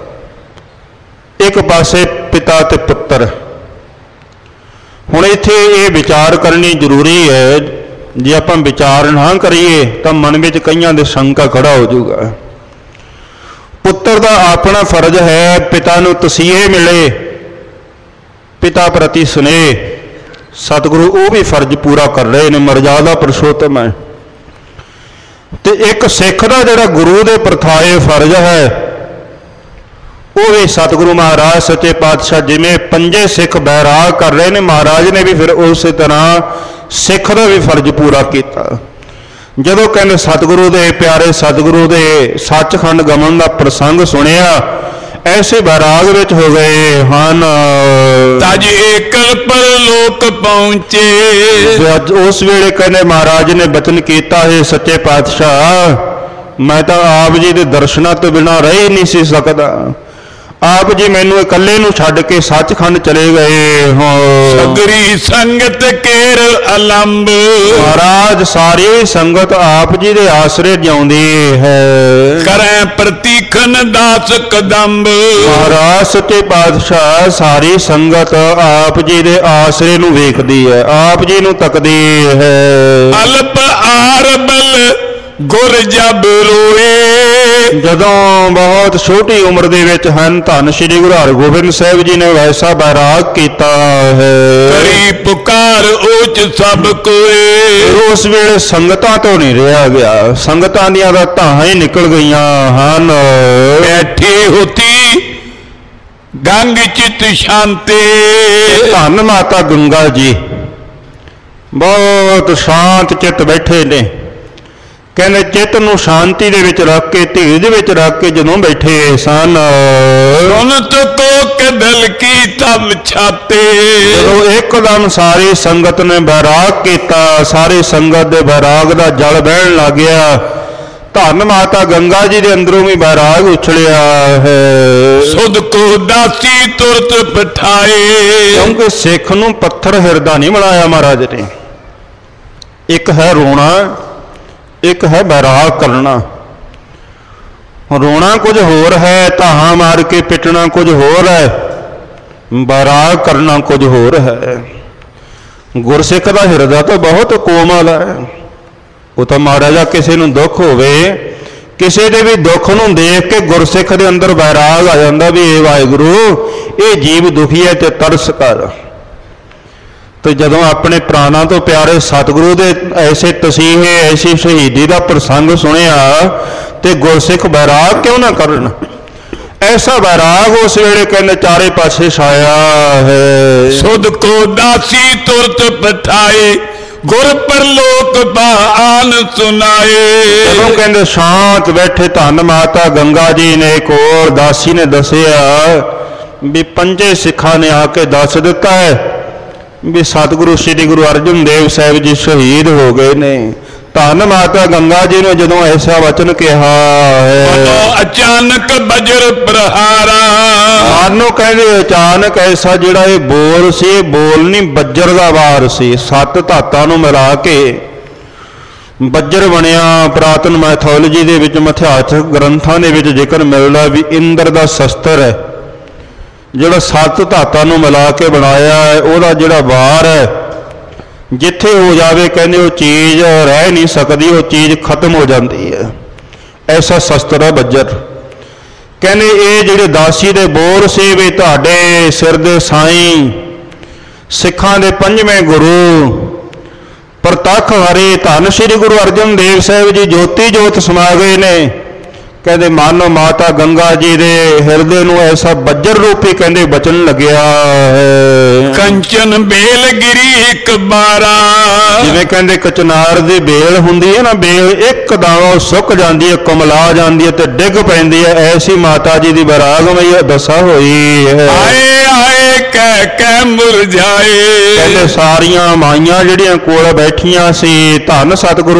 ਇੱਕ ਪਾਸੇ, ਪਿਤਾ ਤੇ ਪੁੱਤਰ। ਹੁਣ ਇੱਥੇ ਇਹ ਵਿਚਾਰ ਕਰਨੀ ਜ਼ਰੂਰੀ ਹੈ। ਜੇ ਆਪਾਂ ਵਿਚਾਰ ਨਾ ਕਰੀਏ ਤਾਂ ਮਨ ਵਿੱਚ ਕਈਆਂ ਦੇ ਸ਼ੰਕਾ ਖੜਾ ਹੋ ਜਾਊਗਾ। ਪੁੱਤਰ ਦਾ ਆਪਣਾ ਫਰਜ਼ ਹੈ ਪਿਤਾ ਨੂੰ ਤਸੀਹੇ ਮਿਲੇ, ਪਿਤਾ ਪ੍ਰਤੀ ਸਨੇਹ। ਸਤਿਗੁਰੂ ਉਹ ਵੀ ਫਰਜ਼ ਪੂਰਾ ਕਰ ਰਹੇ ਨੇ, ਮਰਜ਼ਾਦਾ ਪੁਰਸ਼ੋਤਮ ਹੈ। ਤੇ ਇੱਕ ਸਿੱਖ ਦਾ ਜਿਹੜਾ ਗੁਰੂ ਦੇ ਪ੍ਰਥਾਏ ਫਰਜ਼ ਹੈ, ਉਹ ਵੀ ਸਤਿਗੁਰੂ ਮਹਾਰਾਜ ਸੱਚੇ ਪਾਤਸ਼ਾਹ ਜਿਵੇਂ 5 ਸਿੱਖ ਬੈਰਾਗ ਕਰ ਰਹੇ ਨੇ, ਮਹਾਰਾਜ ਨੇ ਵੀ ਫਿਰ ਉਸੇ ਤਰ੍ਹਾਂ ਸਿੱਖ ਦਾ ਵੀ ਫਰਜ਼ ਪੂਰਾ ਕੀਤਾ। ਜਦੋਂ ਕਹਿੰਦੇ ਸਤਿਗੁਰੂ ਦੇ ਪਿਆਰੇ ਸਤਿਗੁਰੂ ਦੇ ਸੱਚਖੰਡ ਗਮਨ ਦਾ ਪ੍ਰਸੰਗ ਸੁਣਿਆ, ਐਸੇ ਬੈਰਾਗ ਵਿੱਚ ਹੋ ਗਏ ਹਨ। ਤਜ ਏਕਲ ਪਰਲੋਕ ਪਹੁੰਚੇ, ਉਸ ਵੇਲੇ ਕਹਿੰਦੇ ਮਹਾਰਾਜ ਨੇ ਬਚਨ ਕੀਤਾ ਹੈ ਸੱਚੇ ਪਾਤਸ਼ਾਹ ਮੈਂ ਤਾਂ ਆਪ ਜੀ ਦੇ ਦਰਸ਼ਨਾਂ ਤੋਂ ਬਿਨਾਂ ਰਹਿ ਨਹੀਂ ਸੀ ਸਕਦਾ। ਆਪ ਜੀ ਮੈਨੂੰ ਇਕੱਲੇ ਨੂੰ ਛੱਡ ਕੇ ਸੱਚਖੰਡ ਚਲੇ ਗਏ ਹੋ। ਸਗਰੀ ਸੰਗਤ ਕੇਰ ਅਲੰਬ, ਮਹਾਰਾਜ ਸਾਰੀ ਸੰਗਤ ਆਪ ਜੀ ਦੇ ਆਸਰੇ ਜਿਉਂਦੀ ਹੈ। ਕਰੈ ਕਰ ਤੀਖਨ ਦਾਸ ਕਦੰਬ। ਮਹਾਰਾਜ ਸੱਚੇ ਪਾਤਸ਼ਾਹ ਸਾਰੀ ਸੰਗਤ ਆਪ ਜੀ ਦੇ ਆਸਰੇ ਨੂੰ ਵੇਖਦੀ ਹੈ, ਆਪ ਜੀ ਨੂੰ ਤੱਕਦੀ ਹੈ। ਅਲਪ ਆਰਬਲ ਗੁਰ ਜਬ ਰੋਏ। ਜਦੋਂ ਬਹੁਤ ਛੋਟੀ ਉਮਰ ਦੇ ਵਿੱਚ ਹਨ ਧੰਨ ਸ਼੍ਰੀ ਗੁਰੂ ਹਰਗੋਬਿੰਦ ਸਾਹਿਬ ਜੀ ਨੇ ਵੈਸਾ ਬੈਰਾਗ ਕੀਤਾ ਹੈ। ਕਰੀ ਪੁਕਾਰ ਉੱਚ ਸਭ ਕੋਏ। ਉਸ ਵੇਲੇ ਸੰਗਤਾਂ ਤੋਂ ਨਹੀਂ ਰਿਹਾ ਗਿਆ, ਸੰਗਤਾਂ ਦੀਆਂ ਤਾਂ ਧਾਹਾਂ ਹੀ ਨਿਕਲ ਗਈਆਂ ਹਨ। ਬੈਠੀ ਹੋਤੀ ਗੰਗ ਚਿਤ ਸ਼ਾਂਤੇ। ਧੰਨ ਮਾਤਾ ਗੰਗਾ ਜੀ ਬਹੁਤ ਸ਼ਾਂਤ ਚਿੱਤ ਬੈਠੇ ਨੇ। ਕਹਿੰਦੇ ਚਿੱਤ ਨੂੰ ਸ਼ਾਂਤੀ ਦੇ ਵਿੱਚ ਰੱਖ ਕੇ, ਧੀਰਜ ਵਿੱਚ ਰੱਖ ਕੇ ਜਦੋਂ ਬੈਠੇ ਸਨ। ਸੁਨਤ ਕੋ ਕਦਲ ਕੀ ਤਬ ਛਾਤੇ। ਜਦੋਂ ਇੱਕਦਮ ਸਾਰੀ ਸੰਗਤ ਨੇ ਬੈਰਾਗ ਕੀਤਾ, ਸਾਰੀ ਸੰਗਤ ਦੇ ਬੈਰਾਗ ਦਾ ਜਲ ਵਹਿਣ ਲੱਗ ਗਿਆ। ਧੰਨ ਮਾਤਾ ਗੰਗਾ ਜੀ ਦੇ ਅੰਦਰੋਂ ਵੀ ਬੈਰਾਗ ਉਛਲਿਆ ਹੈ। ਸੁਧ ਕੋ ਦਾਸੀ ਤੁਰਤ ਪਠਾਏ। ਕਿਉਂਕਿ ਸਿੱਖ ਨੂੰ ਪੱਥਰ ਹਿਰਦਾ ਨਹੀਂ ਬਣਾਇਆ ਮਹਾਰਾਜ ਨੇ। ਇੱਕ ਹੈ ਰੋਣਾ, ਇੱਕ ਹੈ ਬੈਰਾਗ ਕਰਨਾ। ਰੋਣਾ ਕੁਝ ਹੋਰ ਹੈ, ਧਾਹਾਂ ਮਾਰ ਕੇ ਪਿੱਟਣਾ ਕੁਝ ਹੋਰ ਹੈ, ਬੈਰਾਗ ਕਰਨਾ ਕੁਝ ਹੋਰ ਹੈ। ਗੁਰਸਿੱਖ ਦਾ ਹਿਰਦਾ ਤਾਂ ਬਹੁਤ ਕੋਮਲ ਹੈ। ਉਹ ਤਾਂ ਮਹਾਰਾਜਾ ਕਿਸੇ ਨੂੰ ਦੁੱਖ ਹੋਵੇ, ਕਿਸੇ ਦੇ ਵੀ ਦੁੱਖ ਨੂੰ ਦੇਖ ਕੇ ਗੁਰਸਿੱਖ ਦੇ ਅੰਦਰ ਬੈਰਾਗ ਆ ਜਾਂਦਾ ਵੀ ਇਹ ਵਾਹਿਗੁਰੂ ਇਹ ਜੀਵ ਦੁਖੀ ਹੈ ਤੇ ਤਰਸ ਕਰ। ਤੇ ਜਦੋਂ ਆਪਣੇ ਪ੍ਰਾਣਾਂ ਤੋਂ ਪਿਆਰੇ ਸਤਿਗੁਰੂ ਦੇ ਐਸੇ ਤਸੀਹੇ, ਐਸੀ ਸ਼ਹੀਦੀ ਦਾ ਪ੍ਰਸੰਗ ਸੁਣਿਆ ਤੇ ਗੁਰਸਿੱਖ ਬੈਰਾਗ ਕਿਉਂ ਨਾ ਕਰਨ। ਐਸਾ ਬੈਰਾਗ ਉਸ ਵੇਲੇ ਕਹਿੰਦੇ ਚਾਰੇ ਪਾਸੇ ਛਾਇਆ ਹੈ। ਸੁਧ ਕੋ ਦਾਸੀ ਤੁਰਤ ਪਠਾਏ ਗੁਰ ਪਰਲੋਕ ਬਾਣ ਸੁਨਾਏ। ਜਦੋਂ ਕਹਿੰਦੇ ਸ਼ਾਂਤ ਬੈਠੇ ਧੰਨ ਮਾਤਾ ਗੰਗਾ ਜੀ ਨੇ ਕੋਲ ਦਾਸੀ ਨੇ ਦੱਸਿਆ ਵੀ ਪੰਜੇ ਸਿੱਖਾਂ ਨੇ ਆ ਕੇ ਦੱਸ ਦਿੱਤਾ ਹੈ ਵੀ ਸਤਿਗੁਰੂ ਸ੍ਰੀ ਗੁਰੂ ਅਰਜਨ ਦੇਵ ਸਾਹਿਬ ਜੀ ਸ਼ਹੀਦ ਹੋ ਗਏ ਨੇ। ਧੰਨ ਮਾਤਾ ਗੰਗਾ ਜੀ ਨੇ ਜਦੋਂ ਐਸਾ ਵਚਨ ਕਿਹਾ ਹੈ, ਅਚਾਨਕ ਬਜਰ ਪ੍ਰਹਾਰਾ। ਮਾਨੋ ਕਹਿੰਦੇ ਅਚਾਨਕ ਐਸਾ ਜਿਹੜਾ ਇਹ ਬੋਲ ਸੀ, ਇਹ ਬੋਲ ਨਹੀਂ ਬੱਜਰ ਦਾ ਵਾਰ ਸੀ। 7 ਧਾਤਾਂ ਨੂੰ ਮਿਲਾ ਕੇ ਬੱਜਰ ਬਣਿਆ। ਪੁਰਾਤਨ ਮੈਥੋਲੋਜੀ ਦੇ ਵਿੱਚ, ਮਿਥਿਹਾਸਕ ਗ੍ਰੰਥਾਂ ਦੇ ਵਿੱਚ ਜ਼ਿਕਰ ਮਿਲਦਾ ਵੀ ਇੰਦਰ ਦਾ ਸ਼ਸਤਰ ਹੈ ਜਿਹੜਾ 7 ਧਾਤਾਂ ਨੂੰ ਮਿਲਾ ਕੇ ਬਣਾਇਆ ਹੈ। ਉਹਦਾ ਜਿਹੜਾ ਵਾਰ ਹੈ ਜਿੱਥੇ ਹੋ ਜਾਵੇ ਕਹਿੰਦੇ ਉਹ ਚੀਜ਼ ਰਹਿ ਨਹੀਂ ਸਕਦੀ, ਉਹ ਚੀਜ਼ ਖਤਮ ਹੋ ਜਾਂਦੀ ਹੈ। ਐਸਾ ਸ਼ਸਤਰ ਹੈ ਬੱਜਰ। ਕਹਿੰਦੇ ਇਹ ਜਿਹੜੇ ਦਾਸੀ ਦੇ ਬੋਲ ਸੀ ਵੀ ਤੁਹਾਡੇ ਸਿਰ ਦੇ ਸਾਈਂ ਸਿੱਖਾਂ ਦੇ 5ਵੇਂ ਗੁਰੂ ਪ੍ਰਤੱਖ ਹਰੇ ਧੰਨ ਸ਼੍ਰੀ ਗੁਰੂ ਅਰਜਨ ਦੇਵ ਸਾਹਿਬ ਜੀ ਜੋਤੀ ਜੋਤ ਸਮਾ ਗਏ ਨੇ। ਕਹਿੰਦੇ ਮਾਨੋ ਮਾਤਾ ਗੰਗਾ ਜੀ ਦੇ ਹਿਰਦੇ ਨੂੰ ਐਸਾ ਬੱਜਰ ਰੂਪੀ ਕਹਿੰਦੇ ਬਚਨ ਲੱਗਿਆ ਹੈ। ਕੰਚਨ ਬੇਲ ਗਿਰੀ ਇੱਕ ਬਾਰਾ। ਜਿਵੇਂ ਕਹਿੰਦੇ ਕਚਨਾਰ ਦੀ ਬੇਲ ਹੁੰਦੀ ਹੈ ਨਾ, ਬੇਲ ਇੱਕਦਮ ਸੁੱਕ ਜਾਂਦੀ ਹੈ, ਕੁਮਲਾ ਜਾਂਦੀ ਹੈ ਤੇ ਡਿੱਗ ਪੈਂਦੀ ਹੈ। ਐਸੀ ਮਾਤਾ ਜੀ ਦੀ ਬੈਰਾਗਮਈ ਦਸ਼ਾ ਹੋਈ ਹੈ। ਆਏ ਆਏ ਕਹਿ ਕਹਿ ਮੁਰਝਾਏ। ਕਹਿੰਦੇ ਸਾਰੀਆਂ ਮਾਈਆਂ ਜਿਹੜੀਆਂ ਕੋਲ ਬੈਠੀਆਂ ਸੀ ਧੰਨ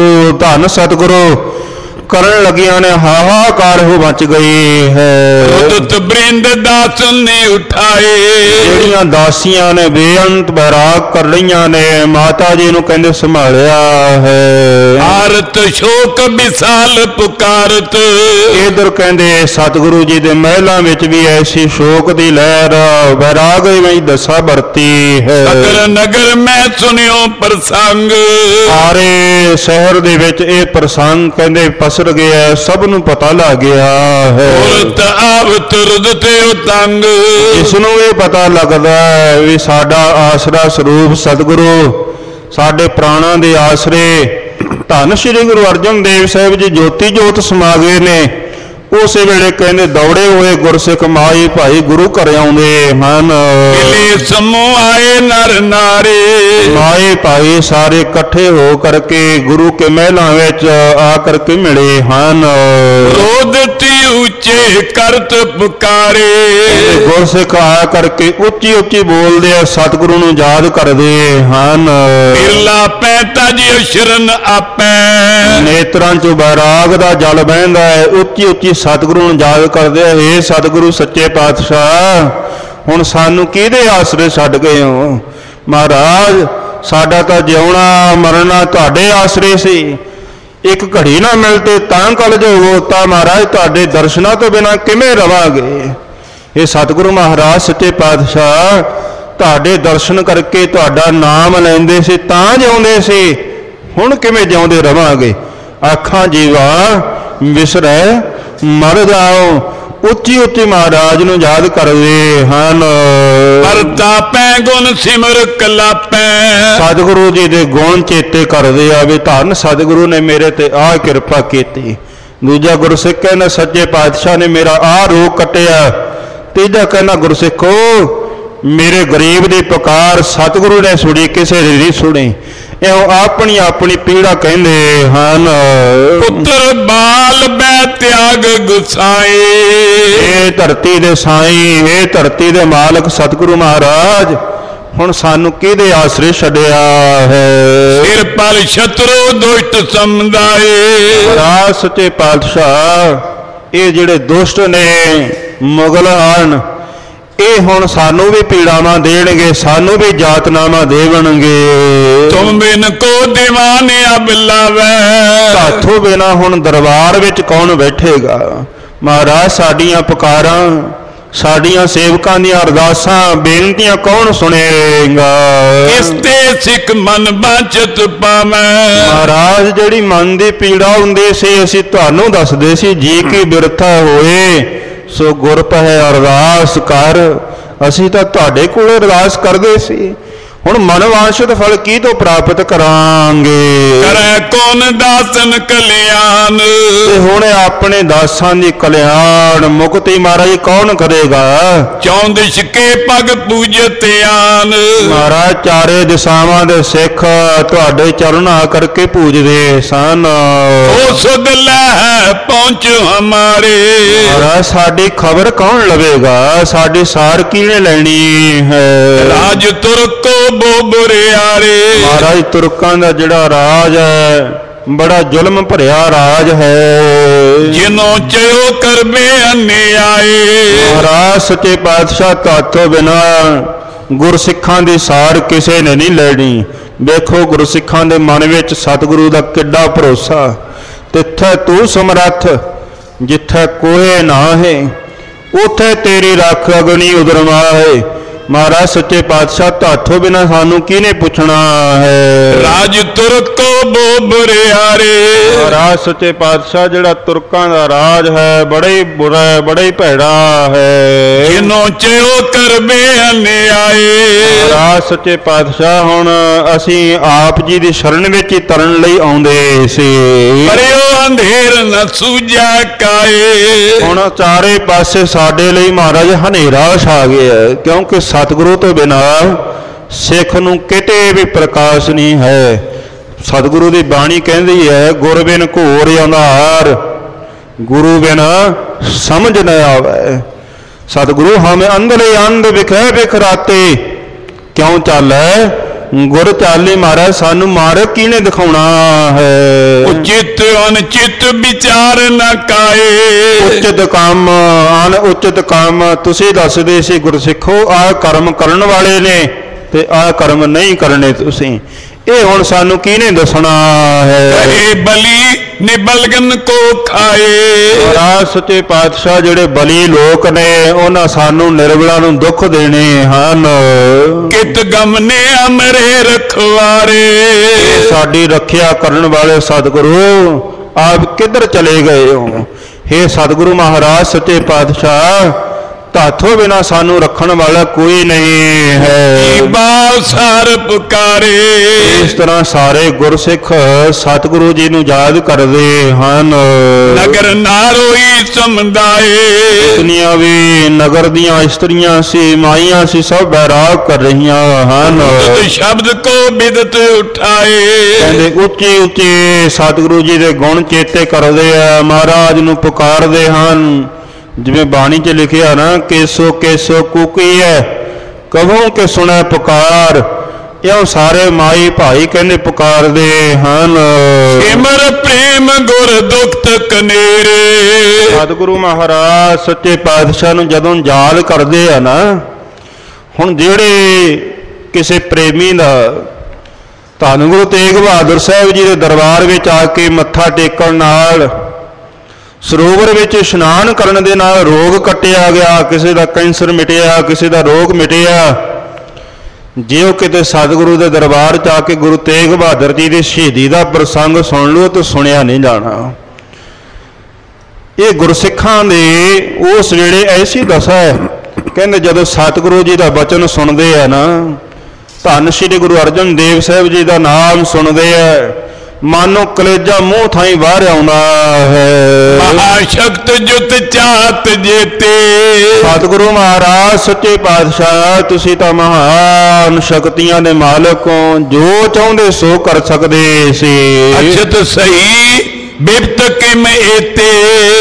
ਸਤਿਗੁਰੂ ਕਰਨ ਲੱਗੀਆਂ ਨੇ, ਹਾਹਾਕਾਰ ਹੋ ਮਚ ਗਈ ਹੈ। ਉਦਤ ਬ੍ਰਿੰਦ ਦਾਸ ਨੇ ਉਠਾਏ। ਜਿਹੜੀਆਂ ਦਾਸੀਆਂ ਨੇ ਬੇਅੰਤ ਬੈਰਾਗ ਕਰ ਲਈਆਂ ਨੇ, ਮਾਤਾ ਜੀ ਨੂੰ ਕਹਿੰਦੇ ਸੰਭਾਲਿਆ ਹੈ। ਆਰਤ ਸ਼ੋਕ ਵਿਸਾਲ ਪੁਕਾਰਤ। ਇਧਰ ਕਹਿੰਦੇ ਸਤਿਗੁਰੂ ਜੀ ਦੇ ਮਹਿਲਾਂ ਵਿੱਚ ਵੀ ਐਸੀ ਸ਼ੋਕ ਦੀ ਲਹਿਰ ਬੈਰਾਗ ਵਿੱਚ ਦਸ਼ਾ ਵਰਤੀ ਹੈ। ਸਗਰ ਨਗਰ ਮੈਂ ਸੁਣਿਓ ਪ੍ਰਸੰਗ। ਸਾਰੇ ਸ਼ਹਿਰ ਦੇ ਵਿੱਚ ਇਹ ਪ੍ਰਸੰਗ ਕਹਿੰਦੇ ਪਸਰ ਗਿਆ, ਸਭ ਨੂੰ ਪਤਾ ਲੱਗ ਗਿਆ ਹੈ। ਉਰਤ ਆਵਤ ਰੁਦਤ ਉਤੰਗ। ਇਸ ਨੂੰ ਇਹ ਪਤਾ ਲੱਗਦਾ ਹੈ ਵੀ ਸਾਡਾ ਆਸਰਾ ਸਰੂਪ ਸਤਿਗੁਰੂ, ਸਾਡੇ ਪ੍ਰਾਣਾਂ ਦੇ ਆਸਰੇ ਧੰਨ ਸ਼੍ਰੀ ਗੁਰੂ ਅਰਜਨ ਦੇਵ ਸਾਹਿਬ ਜੀ ਜੋਤੀ ਜੋਤ ਸਮਾ ਗਏ ਨੇ। ਉਸੇ ਵੇਲੇ ਕਹਿੰਦੇ ਦੌੜੇ ਹੋਏ ਗੁਰਸਿੱਖ ਮਾਈ ਭਾਈ ਗੁਰੂ ਘਰ ਆਉਂਦੇ ਹਨ। ਕਿਲੇ ਸਮੂਹ ਆਏ ਨਰ ਨਾਰੇ। ਮਾਏ ਭਾਈ ਸਾਰੇ ਇਕੱਠੇ ਹੋ ਕਰਕੇ ਗੁਰੂ ਕੇ ਮਹਿਲਾਂ ਵਿੱਚ ਆ ਕਰਕੇ ਮਿਲੇ ਹਨ। ਰੋਦਤੀ ਉੱਚੇ ਕਰਤ ਪੁਕਾਰੇ। ਗੁਰਸਿੱਖ ਆ ਕਰਕੇ ਉੱਚੀ ਉੱਚੀ ਬੋਲਦੇ ਆ, ਸਤਿਗੁਰੂ ਨੂੰ ਯਾਦ ਕਰਦੇ ਹਨ। ਬਿਰਲਾ ਪੈਂਤਾ ਜੀ ਸ਼ਰਨ ਆਪੈ। ਨੇਤਰਾਂ ਚੋਂ ਬੈਰਾਗ ਦਾ ਜਲ ਵਹਿੰਦਾ ਹੈ, ਉੱਚੀ ਉੱਚੀ ਸਤਿਗੁਰੂ ਨੂੰ ਯਾਦ ਕਰਦੇ ਆ, ਹੇ ਸਤਿਗੁਰੂ ਸੱਚੇ ਪਾਤਸ਼ਾਹ ਹੁਣ ਸਾਨੂੰ ਕਿਹਦੇ ਆਸਰੇ ਛੱਡ ਗਏ ਹੋ। ਮਹਾਰਾਜ ਸਾਡਾ ਤਾਂ ਜਿਉਣਾ ਮਰਨਾ ਤੁਹਾਡੇ ਆਸਰੇ ਸੀ, ਇੱਕ ਘੜੀ ਨਾ ਮਿਲਤੇ ਤਾਂ ਕਲ ਜੋ ਤਾਂ ਮਹਾਰਾਜ ਤੁਹਾਡੇ ਦਰਸ਼ਨਾਂ ਤੋਂ ਬਿਨਾਂ ਕਿਵੇਂ ਰਵਾਂਗੇ। ਇਹ ਸਤਿਗੁਰੂ ਮਹਾਰਾਜ ਸੱਚੇ ਪਾਤਸ਼ਾਹ ਤੁਹਾਡੇ ਦਰਸ਼ਨ ਕਰਕੇ ਤੁਹਾਡਾ ਨਾਮ ਲੈਂਦੇ ਸੀ ਤਾਂ ਜਿਉਂਦੇ ਸੀ, ਹੁਣ ਕਿਵੇਂ ਜਿਉਂਦੇ ਰਵਾਂਗੇ। ਆਖਾਂ ਜੀਵਾ ਵਿਸਰੈ ਮਰ ਜਾਓ, ਉੱਚੀ ਉੱਚੀ ਮਹਾਰਾਜ ਨੂੰ ਯਾਦ ਕਰਦੇ ਹਨ। ਪਰਤਾਪੈ ਗੁਣ ਸਿਮਰ ਕਲਾਪੈ, ਸਤਿਗੁਰੂ ਜੀ ਦੇ ਗੁਣ ਚੇਤੇ ਕਰਦੇ ਆ ਵੀ ਧੰਨ ਸਤਿਗੁਰੂ ਨੇ ਮੇਰੇ ਤੇ ਆਹ ਕਿਰਪਾ ਕੀਤੀ। ਦੂਜਾ ਗੁਰਸਿੱਖ ਕਹਿੰਦਾ ਸੱਚੇ ਪਾਤਸ਼ਾਹ ਨੇ ਮੇਰਾ ਆਹ ਰੋਗ ਕੱਟਿਆ। ਤੀਜਾ ਕਹਿੰਦਾ ਗੁਰਸਿੱਖੋ ਮੇਰੇ ਗਰੀਬ ਦੀ ਪੁਕਾਰ ਸਤਿਗੁਰੂ ਨੇ ਸੁਣੀ, ਕਿਸੇ ਦੀ ਨਹੀਂ ਸੁਣੀ। ਇਹੋ ਆਪਣੀ ਆਪਣੀ ਪੀੜਾ ਕਹਿੰਦੇ ਹਨ। ਪੁੱਤਰ ਬਾਲ ਬੈ ਤਿਆਗ ਗੁਸਾਏ, ਇਹ ਧਰਤੀ ਦੇ ਸਾਈਂ, ਇਹ ਧਰਤੀ ਦੇ ਮਾਲਕ ਸਤਿਗੁਰੂ ਮਹਾਰਾਜ ਹੁਣ ਸਾਨੂੰ ਕਿਹਦੇ ਆਸਰੇ ਛੱਡਿਆ ਹੈ। ਸਿਰ ਪਰ ਸ਼ਤਰੂ ਦੁਸ਼ਟ ਸਮਝਾਏ, ਰਾਜ ਸੱਚੇ ਪਾਤਸ਼ਾਹ ਇਹ ਜਿਹੜੇ ਦੁਸ਼ਟ ਨੇ ਮੁਗਲ ਹਨ, ਇਹ ਹੁਣ ਸਾਨੂੰ ਵੀ ਪੀੜਾਵਾਂ ਦੇਣਗੇ, ਸਾਨੂੰ ਵੀ ਜਾਤਨਾਵਾਂ ਦੇਵਣਗੇ। ਤੁਮ ਬਿਨ ਕੋ ਦੀਵਾਨ ਅਬ ਲਾਵੈ, ਸਾਥੋਂ ਬਿਨਾ ਹੁਣ ਦਰਬਾਰ ਵਿੱਚ ਕੌਣ ਬੈਠੇਗਾ। ਮਹਾਰਾਜ ਸਾਡੀਆਂ ਪੁਕਾਰਾਂ, ਸਾਡੀਆਂ ਸੇਵਕਾਂ ਦੀਆਂ ਅਰਦਾਸਾਂ ਬੇਨਤੀਆਂ ਕੌਣ ਸੁਣੇਗਾ। ਇਸ ਤੇ ਸਿੱਖ ਮਨ ਬਾਚਤ ਪਾਵੈ, ਮਹਾਰਾਜ ਜਿਹੜੀ ਮਨ ਦੀ ਪੀੜਾ ਹੁੰਦੀ ਸੀ ਅਸੀਂ ਤੁਹਾਨੂੰ ਦੱਸਦੇ ਸੀ, ਜੀ ਕੀ ਬਿਰਥਾ ਹੋਏ ਸੋ ਗੁਰ ਪਹਿ ਅਰਦਾਸ ਕਰ। ਅਸੀਂ ਤਾਂ ਤੁਹਾਡੇ ਕੋਲ ਅਰਦਾਸ ਕਰਦੇ ਸੀ, ਹੁਣ ਮਨਵਾਂਛਿਤ ਫਲ ਕੀ ਤੋਂ ਪ੍ਰਾਪਤ ਕਰਾਂਗੇ। ਕਰੈ ਕੌਣ ਦਾਸਨ ਕਲਿਆਣ, ਤੇ ਹੁਣ ਆਪਣੇ ਦਾਸਾਂ ਦੀ ਕਲਿਆਣ ਮੁਕਤੀ ਮਹਾਰਾਜ ਕੌਣ ਕਰੇਗਾ। ਚੌਂਦਿਸ਼ ਕੇ ਪਗ ਪੂਜਤ ਆਨ, ਮਹਾਰਾਜ ਚਾਰੇ ਦਿਸ਼ਾਵਾਂ ਦੇ ਸਿੱਖ ਤੁਹਾਡੇ ਚਰਨਾਂ ਕਰਕੇ ਪੂਜਦੇ ਸਨ। ਉਹ ਸੁਧ ਲੈ ਪਹੁੰਚ ਹਮਾਰੇ, ਮਹਾਰਾਜ ਸਾਡੀ ਖਬਰ ਕੌਣ ਲਵੇਗਾ, ਸਾਡੀ ਸਾਰ ਕਿਹਨੇ ਲੈਣੀ ਹੈ। ਰਾਜ ਤੁਰਕੋ ਬੋਬਰਿਆਰੇ, ਮਹਾਰਾਜ ਤੁਰਕਾਂ ਦਾ ਜਿਹੜਾ ਰਾਜ ਹੈ ਬੜਾ ਜ਼ੁਲਮ ਭਰਿਆ ਰਾਜ ਹੈ। ਜਿਨੋਂ ਚਿਓ ਕਰਬੇ ਅਨਿਆਏ, ਮਹਾਰਾਜ ਸੱਚੇ ਪਾਤਸ਼ਾਹ ਤੁਹਾਤੋਂ ਬਿਨਾ ਗੁਰਸਿੱਖਾਂ ਦੀ ਸਾਰ ਕਿਸੇ ਨੇ ਨਹੀਂ ਲੈਣੀ। ਵੇਖੋ ਗੁਰਸਿੱਖਾਂ ਦੇ ਮਨ ਵਿੱਚ ਸਤਿਗੁਰੂ ਦਾ ਕਿੱਡਾ ਭਰੋਸਾ। ਤਿੱਥੈ ਤੂੰ ਸਮਰੱਥ ਜਿੱਥੈ ਕੋਏ ਨਾ ਹੈ, ਉੱਥੇ ਤੇਰੀ ਰੱਖ ਅਗਨੀ ਉਦਰਮਾ ਹੈ। ਮਹਾਰਾਜ ਸੱਚੇ ਪਾਤਸ਼ਾਹ ਤੁਹਾਥੋਂ ਬਿਨਾ ਸਾਨੂੰ ਕਿਹਨੇ ਪੁੱਛਣਾ ਹੈ। ਰਾਜ ਤੁਰਕੋ ਬੋਬਰਿਆਰੇ, ਮਹਾਰਾਜ ਸੱਚੇ ਪਾਤਸ਼ਾਹ ਜਿਹੜਾ ਤੁਰਕਾਂ ਦਾ ਰਾਜ ਹੈ ਬੜਾ ਹੀ ਬੁਰਾ ਹੈ, ਬੜਾ ਹੀ ਭੈੜਾ ਹੈ। ਜਿਨੋਂ ਚਿਓ ਕਰਬੇ ਅਨਿਆਏ, ਮਹਾਰਾਜ ਸੱਚੇ ਪਾਤਸ਼ਾਹ ਹੁਣ ਅਸੀਂ ਆਪ ਜੀ ਦੀ ਸ਼ਰਨ ਵਿੱਚ ਹੀ ਤਰਨ ਲਈ ਆਉਂਦੇ ਸੀ। ਪਰਿਓ ਅੰਧੇਰ ਨ ਸੂਝਾ ਕਾਏ, ਹੁਣ ਚਾਰੇ ਪਾਸੇ ਸਾਡੇ ਲਈ ਮਹਾਰਾਜ ਹਨੇਰਾ ਛਾ ਗਿਆ, ਕਿਉਂਕਿ ਸਤਿਗੁਰੂ ਤੋਂ ਬਿਨਾ ਸਿੱਖ ਨੂੰ ਕਿਤੇ ਵੀ ਪ੍ਰਕਾਸ਼ ਨਹੀਂ ਹੈ। ਸਤਿਗੁਰੂ ਦੀ ਬਾਣੀ ਕਹਿੰਦੀ ਹੈ ਗੁਰ ਬਿਨ ਘੋਰ ਅੰਧਾਰ, ਗੁਰੂ ਬਿਨ ਸਮਝ ਨ ਆਵੇ। ਸਤਿਗੁਰੂ ਹਮੇ ਅੰਧਲੇ ਅੰਧ ਵਿਖੇ ਵਿਖਰਾਤੇ, ਕਿਉਂ ਚਾਲੈ ਗੁਰ ਚਾਲੀ। ਮਹਾਰਾਜ ਸਾਨੂੰ ਮਾਰਗ ਕਿਹਨੇ ਦਿਖਾਉਣਾ ਹੈ। ਉਚਿਤ ਅਨਚਿਤ ਵਿਚਾਰ ਨ ਕਾਏ, ਉਚਿਤ ਕੰਮ ਅਨ ਉਚਿਤ ਕੰਮ ਤੁਸੀਂ ਦੱਸਦੇ ਸੀ ਗੁਰਸਿੱਖੋ ਆਹ ਕਰਮ ਕਰਨ ਵਾਲੇ ਨੇ ਤੇ ਆਹ ਕਰਮ ਨਹੀਂ ਕਰਨੇ ਤੁਸੀਂ। ਇਹ ਹੁਣ ਸਾਨੂੰ ਕਿਹਨੇ ਦੱਸਣਾ ਹੈ। ਕਹੇ ਬਲੀ ਨਿਬਲਗਨ ਕੋ ਖਾਏ, ਮਹਾਰਾਜ ਸੱਚੇ ਪਾਤਸ਼ਾਹ ਜਿਹੜੇ ਬਲੀ ਲੋਕ ਨੇ ਉਹਨਾਂ ਸਾਨੂੰ ਨਿਰਬਲਾਂ ਨੂੰ ਦੁੱਖ ਦੇਣੇ ਹਨ। ਕਿਤ ਗਮਨੇ ਅਮਰੇ ਰਖਵਾਰੇ, ਸਾਡੀ ਰੱਖਿਆ ਕਰਨ ਵਾਲੇ ਸਤਿਗੁਰੂ ਆਪ ਕਿੱਧਰ ਚਲੇ ਗਏ ਹੋ। ਹੇ ਸਤਿਗੁਰੂ ਮਹਾਰਾਜ ਸੱਚੇ ਪਾਤਸ਼ਾਹ ਤੁਹਾਥੋਂ ਬਿਨਾ ਸਾਨੂੰ ਰੱਖਣ ਵਾਲਾ ਕੋਈ ਨਹੀਂ ਹੈ। ਬਾਲ ਸਾਰ ਪੁਕਾਰੇ, ਇਸ ਤਰ੍ਹਾਂ ਸਾਰੇ ਗੁਰਸਿੱਖ ਸਤਿਗੁਰੂ ਜੀ ਨੂੰ ਯਾਦ ਕਰਦੇ ਹਨ। ਨਗਰ ਨਾਰੋਈ ਸਮਦਾਏ, ਦੁਨੀਆਂ ਵੀ ਨਗਰ ਦੀਆਂ ਇਸਤਰੀਆਂ ਸੀ, ਮਾਈਆਂ ਸੀ, ਸਭ ਬੈਰਾਗ ਕਰ ਰਹੀਆਂ ਹਨ। ਸ਼ਬਦ ਕੋ ਬਿਦਤ ਉਠਾਏ, ਕਹਿੰਦੇ ਉੱਚੀ ਉੱਚੀ ਸਤਿਗੁਰੂ ਜੀ ਦੇ ਗੁਣ ਚੇਤੇ ਕਰਦੇ ਆ, ਮਹਾਰਾਜ ਨੂੰ ਪੁਕਾਰਦੇ ਹਨ। ਜਿਵੇਂ ਬਾਣੀ 'ਚ ਲਿਖਿਆ ਨਾ ਕੇਸੋ ਕੇਸੋ ਕੂਕੀ ਹੈ ਕਹੂੰ ਕਿ ਸੁਣੈ ਪੁਕਾਰ, ਇਉਂ ਸਾਰੇ ਮਾਈ ਭਾਈ ਕਹਿੰਦੇ ਪੁਕਾਰਦੇ ਹਨ। ਸਿਮਰ ਪ੍ਰੇਮ ਗੁਰ ਦੁਖਤ ਕਨੇਰੇ, ਸਤਿਗੁਰੂ ਮਹਾਰਾਜ ਸੱਚੇ ਪਾਤਸ਼ਾਹ ਨੂੰ ਜਦੋਂ ਯਾਦ ਕਰਦੇ ਆ ਨਾ, ਹੁਣ ਜਿਹੜੇ ਕਿਸੇ ਪ੍ਰੇਮੀ ਦਾ ਧੰਨ ਗੁਰੂ ਤੇਗ ਬਹਾਦਰ ਸਾਹਿਬ ਜੀ ਦੇ ਦਰਬਾਰ ਵਿੱਚ ਆ ਕੇ ਮੱਥਾ ਟੇਕਣ ਨਾਲ, ਸਰੋਵਰ ਵਿੱਚ ਇਸ਼ਨਾਨ ਕਰਨ ਦੇ ਨਾਲ ਰੋਗ ਕੱਟਿਆ ਗਿਆ, ਕਿਸੇ ਦਾ ਕੈਂਸਰ ਮਿਟਿਆ, ਕਿਸੇ ਦਾ ਰੋਗ ਮਿਟਿਆ। ਜੇ ਉਹ ਕਿਤੇ ਸਤਿਗੁਰੂ ਦੇ ਦਰਬਾਰ 'ਚ ਆ ਕੇ ਗੁਰੂ ਤੇਗ ਬਹਾਦਰ ਜੀ ਦੀ ਸ਼ਹੀਦੀ ਦਾ ਪ੍ਰਸੰਗ ਸੁਣ ਲਓ ਤਾਂ ਸੁਣਿਆ ਨਹੀਂ ਜਾਣਾ। ਇਹ ਗੁਰਸਿੱਖਾਂ ਦੇ ਉਸ ਵੇਲੇ ਐਸੀ ਦਸ਼ਾ ਹੈ। ਕਹਿੰਦੇ ਜਦੋਂ ਸਤਿਗੁਰੂ ਜੀ ਦਾ ਬਚਨ ਸੁਣਦੇ ਆ ਨਾ, ਧੰਨ ਸ਼੍ਰੀ ਗੁਰੂ ਅਰਜਨ ਦੇਵ ਸਾਹਿਬ ਜੀ ਦਾ ਨਾਮ ਸੁਣਦੇ ਆ, ਮਾਨੋ ਕਲੇਜਾ ਮੂੰਹ ਥਾਈ ਬਾਹਰ ਆਉਂਦਾ ਹੈ। ਮਹਾਸ਼ਕਤ ਜੁਤ ਚਾਤ ਜੇਤੇ, ਸਤਿਗੁਰੂ ਮਹਾਰਾਜ ਸੱਚੇ ਪਾਤਸ਼ਾਹ ਤੁਸੀਂ ਤਾਂ ਮਹਾਨ ਸ਼ਕਤੀਆਂ ਦੇ ਮਾਲਕ ਹੋ, ਜੋ ਚਾਹੁੰਦੇ ਸੋ ਕਰ ਸਕਦੇ ਸੀ। ਅਛਤ ਸਹੀ ਬਿਪਤ ਕਿਮ ਏਤੇ,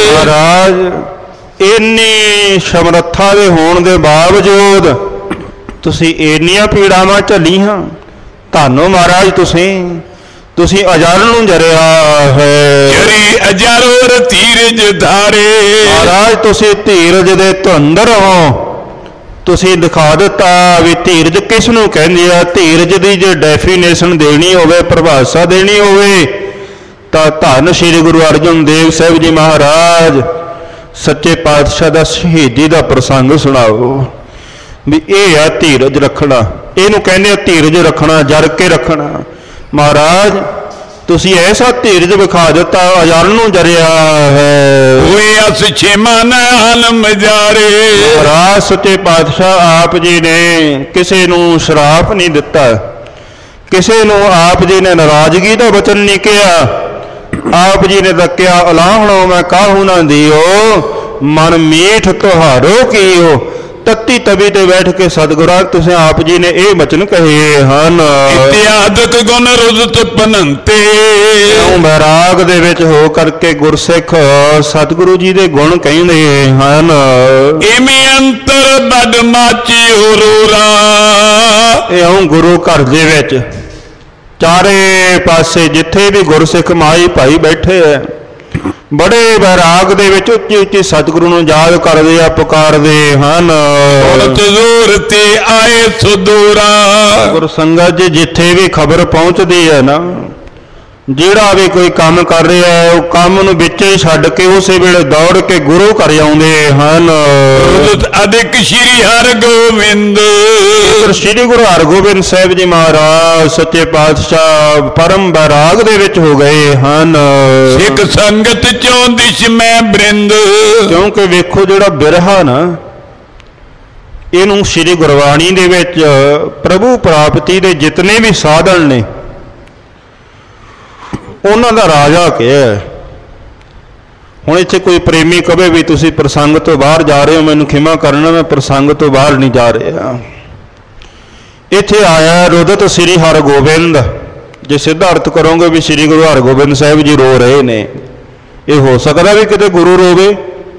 ਮਹਾਰਾਜ ਇੰਨੀ ਸਮਰੱਥਾ ਦੇ ਹੋਣ ਦੇ ਬਾਵਜੂਦ ਤੁਸੀਂ ਇੰਨੀਆਂ ਪੀੜਾਵਾਂ ਝੱਲੀਆਂ। ਧੰਨੋ ਮਹਾਰਾਜ ਤੁਸੀਂ ਅਜਰ ਨੂੰ ਜਰਿਆ ਹੈ। ਜਰੀ ਅਜਰੋਰ ਧੀਰਜ ਧਾਰੇ, ਮਹਾਰਾਜ ਤੁਸੀਂ ਧੀਰਜ ਦੇ ਧੁੰਦਰ ਹੋ। ਤੁਸੀਂ ਦਿਖਾ ਦਿੱਤਾ ਵੀ ਧੀਰਜ ਕਿਸ ਨੂੰ ਕਹਿੰਦੇ ਆ। ਧੀਰਜ ਦੀ ਜੇ ਡੈਫੀਨੇਸ਼ਨ ਦੇਣੀ ਹੋਵੇ, ਪਰਿਭਾਸ਼ਾ ਦੇਣੀ ਹੋਵੇ ਤਾਂ ਧੰਨ ਸ਼੍ਰੀ ਗੁਰੂ ਅਰਜਨ ਦੇਵ ਸਾਹਿਬ ਜੀ ਮਹਾਰਾਜ ਸੱਚੇ ਪਾਤਸ਼ਾਹ ਦਾ ਸ਼ਹੀਦੀ ਦਾ ਪ੍ਰਸੰਗ ਸੁਣਾਓ ਵੀ ਇਹ ਆ ਧੀਰਜ ਰੱਖਣਾ। ਇਹਨੂੰ ਕਹਿੰਦੇ ਆ ਧੀਰਜ ਰੱਖਣਾ, ਜਰ ਕੇ ਰੱਖਣਾ। ਮਹਾਰਾਜ ਤੁਸੀਂ ਐਸਾ ਧੀਰਜ ਵਿਖਾ ਦਿੱਤਾ, ਅਜਰ ਨੂੰ ਜਰਿਆ ਹੈ। ਹੋਏ ਅਸ ਛੇਮਾ ਨਾਲ ਮਜਾਰੇ, ਮਹਾਰਾਜ ਸੱਚੇ ਪਾਤਸ਼ਾਹ ਆਪ ਜੀ ਨੇ ਕਿਸੇ ਨੂੰ ਸ਼ਰਾਪ ਨਹੀਂ ਦਿੱਤਾ, ਕਿਸੇ ਨੂੰ ਆਪ ਜੀ ਨੇ ਨਾਰਾਜ਼ਗੀ ਦਾ ਵਚਨ ਨਹੀਂ ਕਿਹਾ। ਆਪ ਜੀ ਨੇ ਤਾਂ ਕਿਹਾ ਅਲਾਹਣੋ ਮੈਂ ਕਾਹੂ ਨਾ ਦਿਓ, ਮਨ ਮੀਠ ਤੁਹਾਰੋ ਕੀਓ। ਤੱਤੀ ਤਵੀ ਤੇ ਬੈਠ ਕੇ ਸਤਿਗੁਰਾਂ ਤੁਸੀਂ ਆਪ ਜੀ ਨੇ ਇਹ ਬਚਨ ਕਹੇ ਹਨ। ਇਤਿਆਦਤ ਗੁਣ ਰੁਦਤ ਪਨੰਤੇ, ਬੈਰਾਗ ਦੇ ਵਿੱਚ ਹੋ ਕਰਕੇ ਗੁਰਸਿੱਖ ਸਤਿਗੁਰੂ ਜੀ ਦੇ ਗੁਣ ਕਹਿੰਦੇ ਹਨ। ਇਵੇਂ ਅੰਤਰ ਬਦ ਮਾਚੀ ਹੋਰੂਰਾ, ਇਉਂ ਗੁਰੂ ਘਰ ਦੇ ਵਿੱਚ ਚਾਰੇ ਪਾਸੇ ਜਿੱਥੇ ਵੀ ਗੁਰਸਿੱਖ ਮਾਈ ਭਾਈ ਬੈਠੇ ਹੈ, ਬੜੇ ਬੈਰਾਗ ਦੇ ਵਿੱਚ ਉੱਚੀ ਉੱਚੀ ਸਤਿਗੁਰੂ ਨੂੰ ਯਾਦ ਕਰਦੇ ਆ, ਪੁਕਾਰਦੇ ਹਨ। ਜ਼ੋਰ ਤੇ ਆਏ ਸੁਦੂਰਾ, ਗੁਰੂ ਸੰਗਤ ਜੀ ਜਿੱਥੇ ਵੀ ਖਬਰ ਪਹੁੰਚਦੀ ਹੈ ਨਾ, ਜਿਹੜਾ ਵੀ ਕੋਈ ਕੰਮ ਕਰ ਰਿਹਾ ਹੈ ਉਹ ਕੰਮ ਨੂੰ ਵਿੱਚ ਹੀ ਛੱਡ ਕੇ ਉਸੇ ਵੇਲੇ ਦੌੜ ਕੇ ਗੁਰੂ ਘਰ ਆਉਂਦੇ ਹਨ। ਅਧਿਕ ਸ਼੍ਰੀ ਹਰਗੋਬਿੰਦ, ਸ਼੍ਰੀ ਗੁਰੂ ਹਰਗੋਬਿੰਦ ਸਾਹਿਬ ਜੀ ਮਹਾਰਾਜ ਸੱਚੇ ਪਾਤਸ਼ਾਹ ਪਰਮ ਬੈਰਾਗ ਦੇ ਵਿੱਚ ਹੋ ਗਏ ਹਨ। ਸਿੱਖ ਸੰਗਤ ਚੋਂ ਦਿਸ਼ ਮੈਂ ਬ੍ਰਿੰਦ, ਕਿਉਂਕਿ ਵੇਖੋ ਜਿਹੜਾ ਬਿਰਹਾ ਨਾ, ਇਹਨੂੰ ਸ਼੍ਰੀ ਗੁਰਬਾਣੀ ਦੇ ਵਿੱਚ ਪ੍ਰਭੂ ਪ੍ਰਾਪਤੀ ਦੇ ਜਿਤਨੇ ਵੀ ਸਾਧਨ ਨੇ ਉਹਨਾਂ ਦਾ ਰਾਜਾ ਕਿਹਾ। ਹੁਣ ਇੱਥੇ ਕੋਈ ਪ੍ਰੇਮੀ ਕਹੇ ਵੀ ਤੁਸੀਂ ਪ੍ਰਸੰਗ ਤੋਂ ਬਾਹਰ ਜਾ ਰਹੇ ਹੋ, ਮੈਨੂੰ ਖਿਮਾ ਕਰਨਾ, ਮੈਂ ਪ੍ਰਸੰਗ ਤੋਂ ਬਾਹਰ ਨਹੀਂ ਜਾ ਰਿਹਾ। ਇੱਥੇ ਆਇਆ ਰੁਦਤ ਸ੍ਰੀ ਹਰਗੋਬਿੰਦ, ਜੇ ਸਿੱਧਾ ਅਰਥ ਕਰੋਗੇ ਵੀ ਸ੍ਰੀ ਗੁਰੂ ਹਰਗੋਬਿੰਦ ਸਾਹਿਬ ਜੀ ਰੋ ਰਹੇ ਨੇ, ਇਹ ਹੋ ਸਕਦਾ ਵੀ ਕਿਤੇ ਗੁਰੂ ਰੋਵੇ।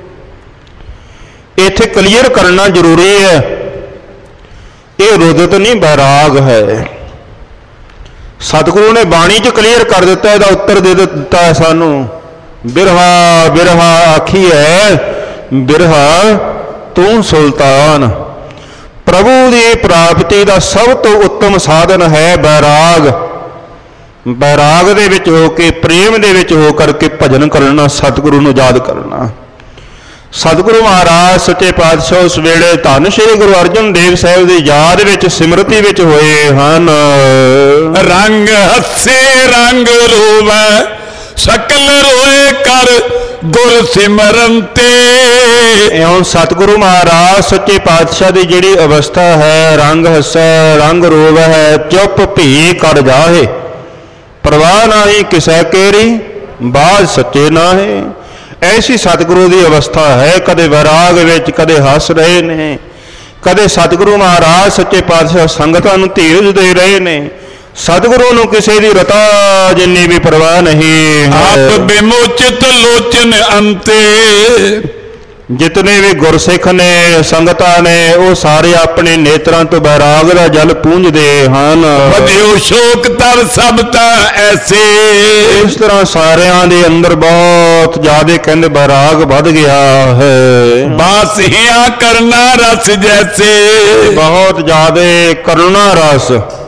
ਇੱਥੇ ਕਲੀਅਰ ਕਰਨਾ ਜ਼ਰੂਰੀ ਹੈ, ਇਹ ਰੁਦਤ ਨਹੀਂ ਬੈਰਾਗ ਹੈ। ਸਤਿਗੁਰੂ ਨੇ ਬਾਣੀ 'ਚ ਕਲੀਅਰ ਕਰ ਦਿੱਤਾ, ਇਹਦਾ ਉੱਤਰ ਦੇ ਦਿੱਤਾ ਹੈ ਸਾਨੂੰ। ਬਿਰਹਾ ਬਿਰਹਾ ਆਖੀ ਹੈ, ਬਿਰਹਾ ਤੂੰ ਸੁਲਤਾਨ। ਪ੍ਰਭੂ ਦੀ ਪ੍ਰਾਪਤੀ ਦਾ ਸਭ ਤੋਂ ਉੱਤਮ ਸਾਧਨ ਹੈ ਬੈਰਾਗ। ਬੈਰਾਗ ਦੇ ਵਿੱਚ ਹੋ ਕੇ, ਪ੍ਰੇਮ ਦੇ ਵਿੱਚ ਹੋ ਕਰਕੇ ਭਜਨ ਕਰਨਾ, ਸਤਿਗੁਰੂ ਨੂੰ ਯਾਦ ਕਰਨਾ। ਸਤਿਗੁਰੂ ਮਹਾਰਾਜ ਸੱਚੇ ਪਾਤਸ਼ਾਹ ਉਸ ਵੇਲੇ ਧੰਨ ਸ਼੍ਰੀ ਗੁਰੂ ਅਰਜਨ ਦੇਵ ਸਾਹਿਬ ਦੀ ਯਾਦ ਵਿੱਚ ਸਿਮਰਤੀ ਵਿੱਚ ਹੋਏ ਹਨ। ਰੰਗ ਹੱਸੇ ਰੰਗ ਰੋਵੈ, ਸਕਲ ਰੋਏ ਕਰ ਗੁਰ ਸਿਮਰਨ ਤੇ। ਇਉਂ ਸਤਿਗੁਰੂ ਮਹਾਰਾਜ ਸੱਚੇ ਪਾਤਸ਼ਾਹ ਦੀ ਜਿਹੜੀ ਅਵਸਥਾ ਹੈ, ਰੰਗ ਹੱਸੈ ਰੰਗ ਰੋਵੈ, ਚੁੱਪ ਭੀ ਕਰ ਜਾਹੇ, ਪਰਵਾਹ ਨਾਹੀ ਕਿਸੈ ਕੇਰੀ, ਬਾਜ ਸੱਚੇ ਨਾਹੇ। ਐਸੀ ਸਤਿਗੁਰੂ ਦੀ ਅਵਸਥਾ ਹੈ। ਕਦੇ ਵੈਰਾਗ ਵਿੱਚ, ਕਦੇ ਹੱਸ ਰਹੇ ਨੇ, ਕਦੇ ਸਤਿਗੁਰੂ ਮਹਾਰਾਜ ਸੱਚੇ ਪਾਤਸ਼ਾਹ ਸੰਗਤਾਂ ਨੂੰ ਧੀਰਜ ਦੇ ਰਹੇ ਨੇ। ਸਤਿਗੁਰੂ ਨੂੰ ਕਿਸੇ ਦੀ ਰਤਾ ਜਿੰਨੀ ਵੀ ਪਰਵਾਹ ਨਹੀਂ। ਆਪ ਬਿਮੋਚਿਤ ਲੋਚਨ ਅੰਤੇ, ਜਿਤਨੇ ਵੀ ਗੁਰਸਿੱਖ ਨੇ, ਸੰਗਤਾਂ ਨੇ, ਉਹ ਸਾਰੇ ਆਪਣੇ ਨੇਤਰਾਂ ਤੋਂ ਬੈਰਾਗ ਦਾ ਜਲ ਪੂੰਝਦੇ ਹਨ। ਵਧਿਓ ਸ਼ੋਕ ਤਰ ਸਭ ਤਾਂ ਐਸੇ, ਇਸ ਤਰ੍ਹਾਂ ਸਾਰਿਆਂ ਦੇ ਅੰਦਰ ਬਹੁਤ ਜ਼ਿਆਦਾ ਕਹਿੰਦੇ ਬੈਰਾਗ ਵੱਧ ਗਿਆ ਹੈ। ਬਾਸ ਹਿਆ ਕਰਨਾ ਰਸ ਜੈਸੇ, ਬਹੁਤ ਜ਼ਿਆਦਾ ਕਰੁਣਾ ਰਸ,